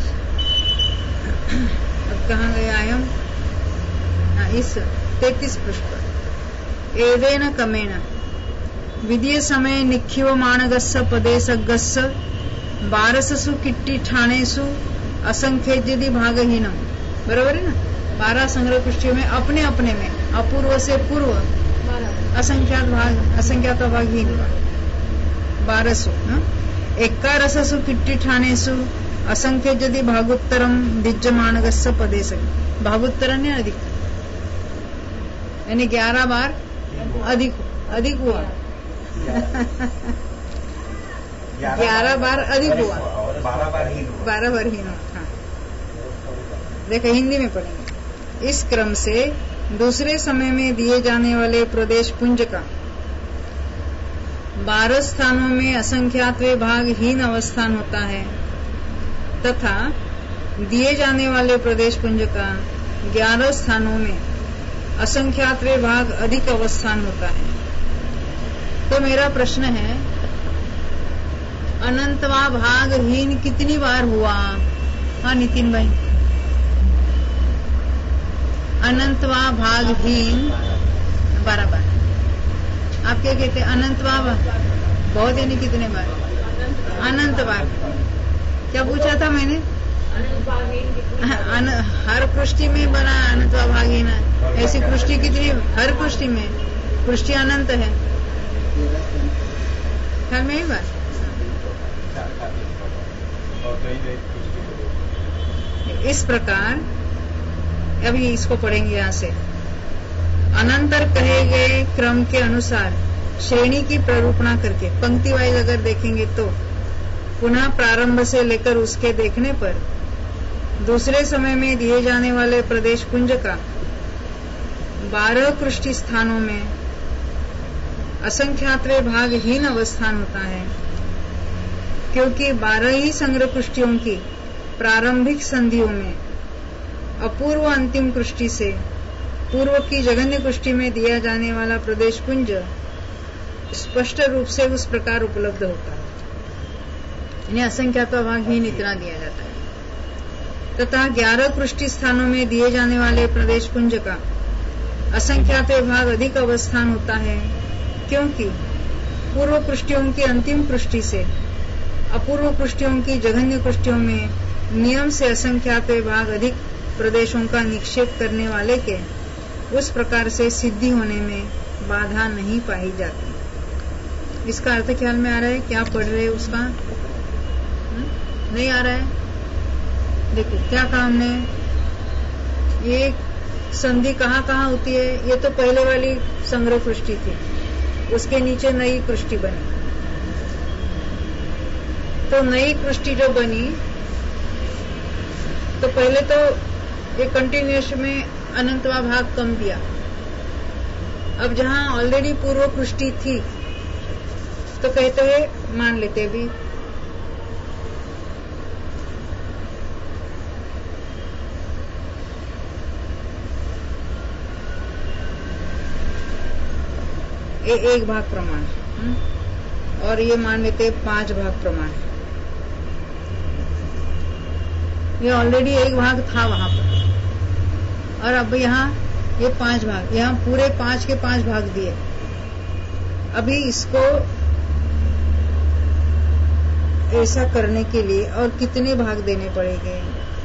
अब कहाँ गया है हम? हाँ, इस तैतीस पृष्ठ पर। एवेन कमेन विधीय समय निख्यो माणगस्स पदेशगस्स बारससु किट्टी ठाणेसु असंख्येद्यदि भागहीनम। बराबर है ना? बारह संग्रह कृष्टियों में अपने अपने में अपूर्व से पूर्व असंख्यात भाग असंख्यात भागहीन बारसु एकादशसु किट्टी ठाणेसु असंख्येद्यदि भागोत्तरम दिज्यमाणगस्स पदेश। भागोत्तरम ने अधिक, यानी ग्यारह बार अधिक अधिक हुआ। ग्यारह बार अधिक हुआ, बारह बार हीन हुआ। बारह बार हीन हुआ। हाँ, देखो हिंदी में पढ़ेंगे। इस क्रम से दूसरे समय में दिए जाने वाले प्रदेश पुंज का बारह स्थानों में असंख्यात विभागहीन अवस्थान होता है तथा दिए जाने वाले प्रदेश पुंज का ग्यारह स्थानों में असंख्यात विभाग अधिक अवस्थान होता है। तो मेरा प्रश्न है, अनंतवा भागहीन कितनी बार हुआ? हाँ नितिन भाई, अनंतवा भागहीन बारह बार। आप क्या कहते हैं? अनंतवा बहुत यानी कितने बार? अनंत बार। क्या पूछा था मैंने? अन, हर पृष्ठि में बना अनंतवा भागहीन है। ऐसी पृष्ठि कितनी? हर पृष्ठि में पृष्ठि अनंत है। ख्याल में ही बात। इस प्रकार अभी इसको पढ़ेंगे यहाँ से। अनंतर कहे गए क्रम के अनुसार श्रेणी की प्ररूपणा करके पंक्ति वाइज अगर देखेंगे तो पुनः प्रारंभ से लेकर उसके देखने पर दूसरे समय में दिए जाने वाले प्रदेश पुंज का बारह कृष्टि स्थानों में असंख्यात भागहीन अवस्थान होता है, क्योंकि बारह ही संग्रह कृष्टियों की प्रारंभिक संधियों में अपूर्व अंतिम कृष्टि से पूर्व की जघन्य कृष्टि में दिया जाने वाला प्रदेश पुंज स्पष्ट रूप से उस प्रकार उपलब्ध होता है। इन्हें असंख्यात भागहीन इतना दिया जाता है तथा ग्यारह कृष्टि स्थानों में दिए जाने वाले प्रदेश पुंज का असंख्यात भाग अधिक अवस्थान होता है, क्योंकि पूर्व कृष्टियों की अंतिम कृष्टि से अपूर्व कृष्टियों की जघन्य कृष्टियों में नियम से असंख्यात भाग अधिक प्रदेशों का निक्षेप करने वाले के उस प्रकार से सिद्धि होने में बाधा नहीं पाई जाती। इसका अर्थ ख्याल में आ रहा है? क्या पढ़ रहे हैं उसका? हुँ? नहीं आ रहा है? देखो क्या कहा हमने, ये संधि कहाँ कहाँ होती है? ये तो पहले वाली संग्रह कृष्टि थी, उसके नीचे नई कृष्टि बनी। तो नई कृष्टि जो बनी तो पहले तो ये कंटिन्यूस में अनंतवा भाग कम दिया। अब जहां ऑलरेडी पूर्व कृष्टि थी तो कहते हैं, मान लेते भी ए, एक भाग प्रमाण और ये मान लेते पांच भाग प्रमाण। ये ऑलरेडी एक भाग था वहां पर और अब यहाँ ये पांच भाग, यहाँ पूरे पांच के पांच भाग दिए। अभी इसको ऐसा करने के लिए और कितने भाग देने पड़ेंगे?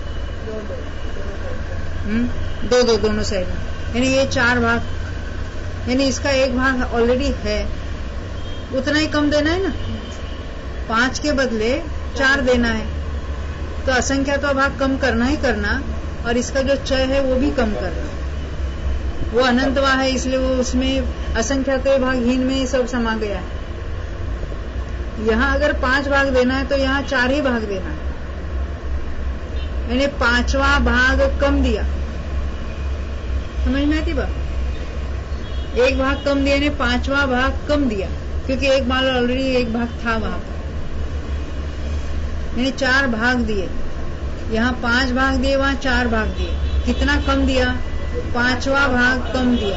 हम्म दो दो दोनों साइड में, यानी ये चार भाग, यानी इसका एक भाग ऑलरेडी है, उतना ही कम देना है ना। पांच के बदले चार देना है तो असंख्यात भाग कम करना ही करना, और इसका जो चय है वो भी कम करना। वो अनंतवा है इसलिए वो उसमें असंख्यात भागहीन में ही सब समा गया है। यहाँ अगर पांच भाग देना है तो यहाँ चार ही भाग देना है, यानी पांचवा भाग कम दिया। समझ में आती बात? एक भाग कम दिया यानी पांचवा भाग कम दिया, क्योंकि एक भाग ऑलरेडी एक भाग था वहां पर, यानी चार भाग दिए। यहाँ पांच भाग दिए, वहां चार भाग दिए। कितना कम दिया? पांचवा भाग कम दिया।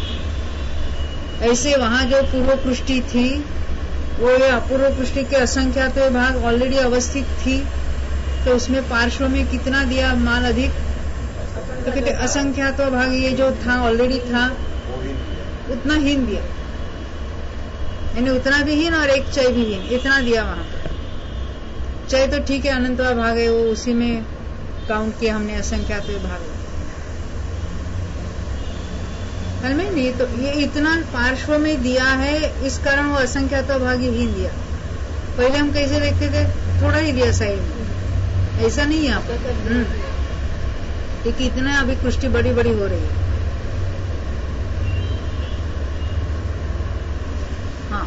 ऐसे वहां जो पूर्व पृष्ठि थी वो ये अपूर्व पृष्ठि के असंख्यात भाग ऑलरेडी अवस्थित थी, तो उसमें पार्श्व में कितना दिया माल अधिक? तो कहते असंख्यात भाग ये जो था ऑलरेडी था उतना हीन दिया, यानी उतना भी हीन और एक चय भी हीन, इतना दिया वहां पर। चय तो ठीक है, अनंतवा भाग है, वो उसी में काउंट किया हमने असंख्यात भाग। हल में नहीं तो ये इतना पार्श्व में दिया है, इस कारण वो असंख्यात भाग ही हीन दिया। पहले हम कैसे देखते थे? थोड़ा ही दिया साइड में, ऐसा नहीं है। आप इतना अभी कृष्टि बड़ी बड़ी हो रही है। हाँ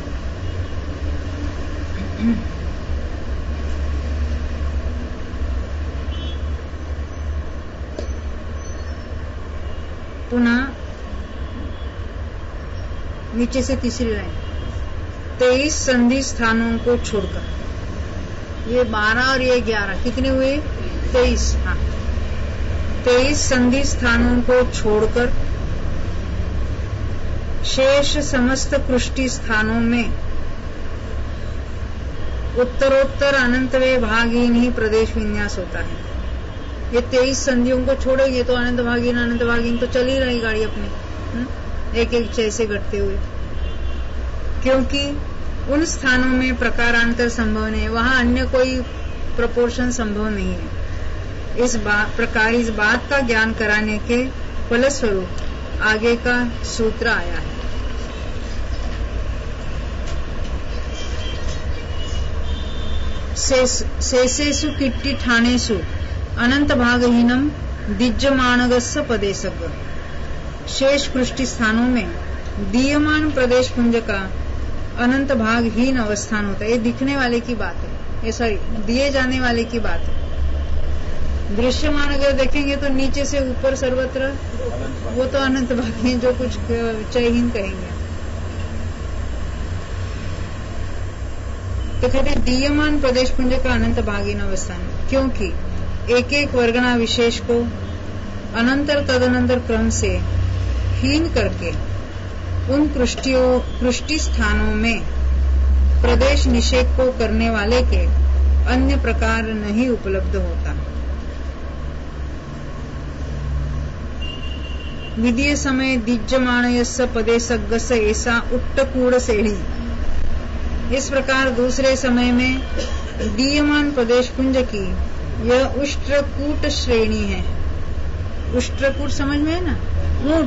पुनः नीचे से तीसरी लाइन, तेईस संधि स्थानों को छोड़कर, ये बारह और ये ग्यारह कितने हुए? तेईस। हाँ, तेईस संधि स्थानों को छोड़कर शेष समस्त कृष्टि स्थानों में उत्तरोत्तर अनंतवे भागहीन ही प्रदेश विन्यास होता है। ये तेईस संधियों को छोड़ेंगे तो अनंत भागीन अनंत भागीन तो चल ही रही गाड़ी अपनी, हुँ? एक एक जैसे घटते हुए, क्योंकि उन स्थानों में प्रकारांतर संभव नहीं है, वहां अन्य कोई प्रपोर्शन संभव नहीं है। इस प्रकार इस बात का ज्ञान कराने के फलस्वरूप आगे का सूत्र आया है। शेषेषु किट्टि ठाणेषु अनंत भागहीनम दिज्यमानगस्य पदेशग, शेष कृष्टि स्थानों में दीयमान प्रदेश पुंज का अनंत भागहीन अवस्थान होता है। ये दिखने वाले की बात है, ये सॉरी दिए जाने वाले की बात है। दृश्यमान अगर देखेंगे तो नीचे से ऊपर सर्वत्र वो तो अनंत भागहीन, जो कुछ चयहीन कहेंगे। तो कहते दीयमान प्रदेश पुंज का अनंत भागहीन अवस्थान, क्योंकि एक एक वर्गणा विशेष को अनंतर तदनंतर क्रम से हीन करके उन कृष्टियों कृष्टि स्थानों में प्रदेश निषेध को करने वाले के अन्य प्रकार नहीं उपलब्ध होता। विधीय समय दिज्यमानयस्य पदेशग्गस ऐसा उट्टकूड़ सेढ़ी, इस प्रकार दूसरे समय में दीयमान प्रदेश पुंज की यह उष्ट्रकूट श्रेणी है। उष्ट्रकूट समझ में है ना? ऊंट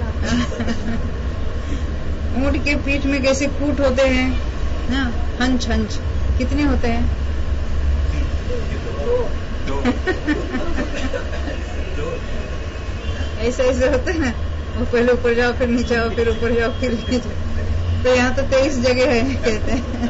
ऊंट के पीठ में कैसे कूट होते हैं ना, हंच हंच कितने होते हैं? ऐसे ऐसे होते हैं ना, वो पहले ऊपर जाओ फिर नीचे आओ फिर ऊपर जाओ फिर नीचे। तो यहाँ तो तेईस जगह है कहते हैं।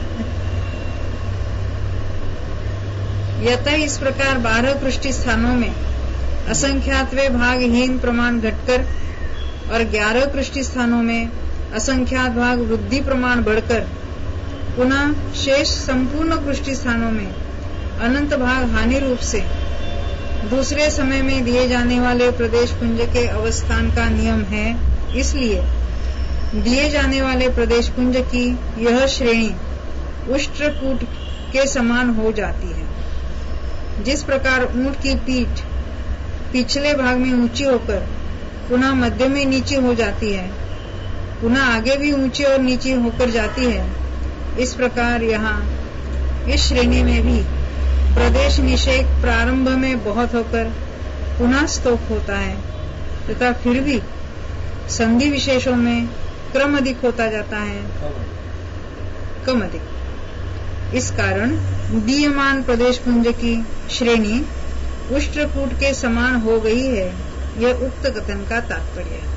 यतः इस प्रकार बारह कृष्टि स्थानों में असंख्यातवे भागहीन प्रमाण घटकर और ग्यारह कृष्टि स्थानों में असंख्यात भाग वृद्धि प्रमाण बढ़कर पुनः शेष संपूर्ण कृष्टि स्थानों में अनंत भाग हानि रूप से दूसरे समय में दिए जाने वाले प्रदेश पुंज के अवस्थान का नियम है। इसलिए दिए जाने वाले प्रदेश पुंज की यह श्रेणी उष्ट्रकूट के समान हो जाती है। जिस प्रकार ऊंट की पीठ पिछले भाग में ऊंची होकर पुनः मध्य में नीचे हो जाती है, पुनः आगे भी ऊंची और नीचे होकर जाती है, इस प्रकार यहाँ इस श्रेणी में भी प्रदेश निषेध प्रारंभ में बहुत होकर पुनः स्तोक होता है तथा फिर भी संधि विशेषों में क्रम अधिक होता जाता है, कम अधिक। इस कारण दीयमान प्रदेश पुंज की श्रेणी उष्ट्रकूट के समान हो गई है, यह उक्त कथन का तात्पर्य है।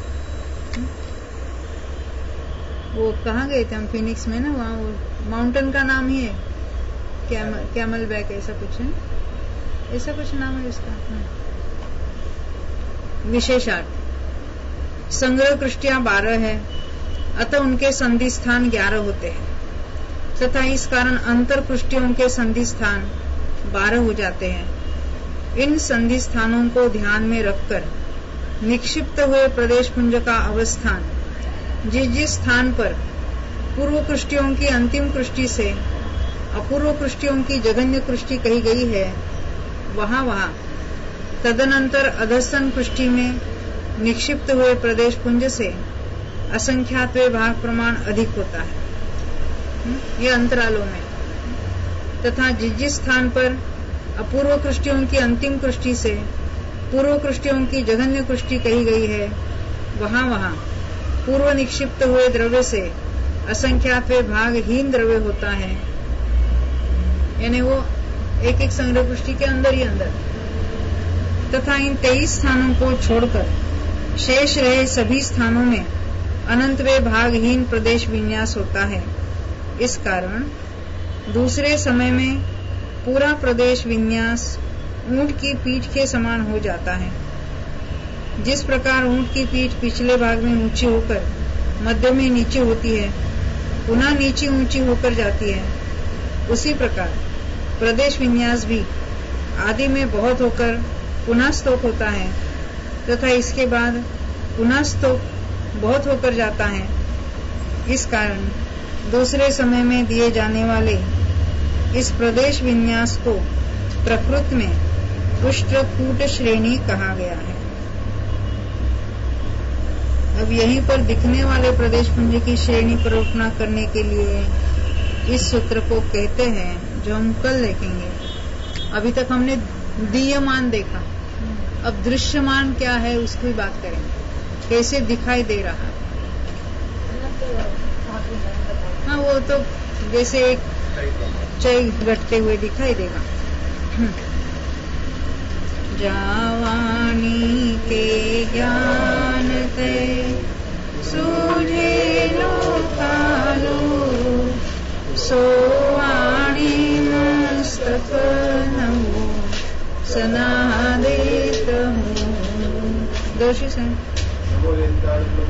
वो कहाँ गए थे हम? फिनिक्स में ना, वहाँ वो माउंटेन का नाम ही है कैमल, कैमल बैक ऐसा कुछ है, ऐसा कुछ नाम है उसका। विशेषार्थ संग्रह कृष्टियां बारह है, अतः उनके संधि स्थान ग्यारह होते हैं तथा इस कारण अंतर कृष्टियों के संधि स्थान बारह हो जाते हैं। इन संधि स्थानों को ध्यान में रखकर निक्षिप्त हुए प्रदेश पुंज का अवस्थान जिस जिस स्थान पर पूर्व कृष्टियों की अंतिम कृष्टि से अपूर्व कृष्टियों की जघन्य कृष्टि कही गई है, वहां वहां तदनंतर अधस्तन कृष्टि में निक्षिप्त हुए प्रदेश पुंज से असंख्यात भाग प्रमाण अधिक होता है, ये अंतरालों में, तथा जिस जिस स्थान पर अपूर्व कृष्टियों की अंतिम कृष्टि से पूर्व कृष्टियों की जघन्य कृष्टि कही गई है, वहां वहां पूर्व निक्षिप्त हुए द्रव्य से असंख्यात भागहीन द्रव्य होता है, यानी वो एक एक संग्रह कृष्टि के अंदर ही अंदर। तथा इन तेईस स्थानों को छोड़कर शेष रहे सभी स्थानों में अनंत वे भागहीन प्रदेश विन्यास होता है। इस कारण दूसरे समय में पूरा प्रदेश विन्यास ऊंट की पीठ के समान हो जाता है। जिस प्रकार ऊंट की पीठ पिछले भाग में ऊंची होकर मध्य में नीचे होती है, पुनः नीचे ऊंची होकर जाती है, उसी प्रकार प्रदेश विन्यास भी आदि में बहुत होकर पुनः स्तोक होता है तथा इसके बाद पुनः स्तोक बहुत होकर जाता है। इस कारण दूसरे समय में दिए जाने वाले इस प्रदेश विन्यास को प्रकृत में पुष्टकूट श्रेणी कहा गया है। अब यहीं पर दिखने वाले प्रदेश पुंज की श्रेणी कल्पना करने के लिए इस सूत्र को कहते हैं, जो हम कल देखेंगे। अभी तक हमने दीयमान देखा, अब दृश्यमान क्या है उसकी बात करेंगे, कैसे दिखाई दे रहा है। हाँ, वो तो जैसे एक चय घटते हुए दिखाई देगा। जावानी के ज्ञान ते सूझे लोकालो, सोवाणी मस्तक नमो सनादित हूँ। दोषी से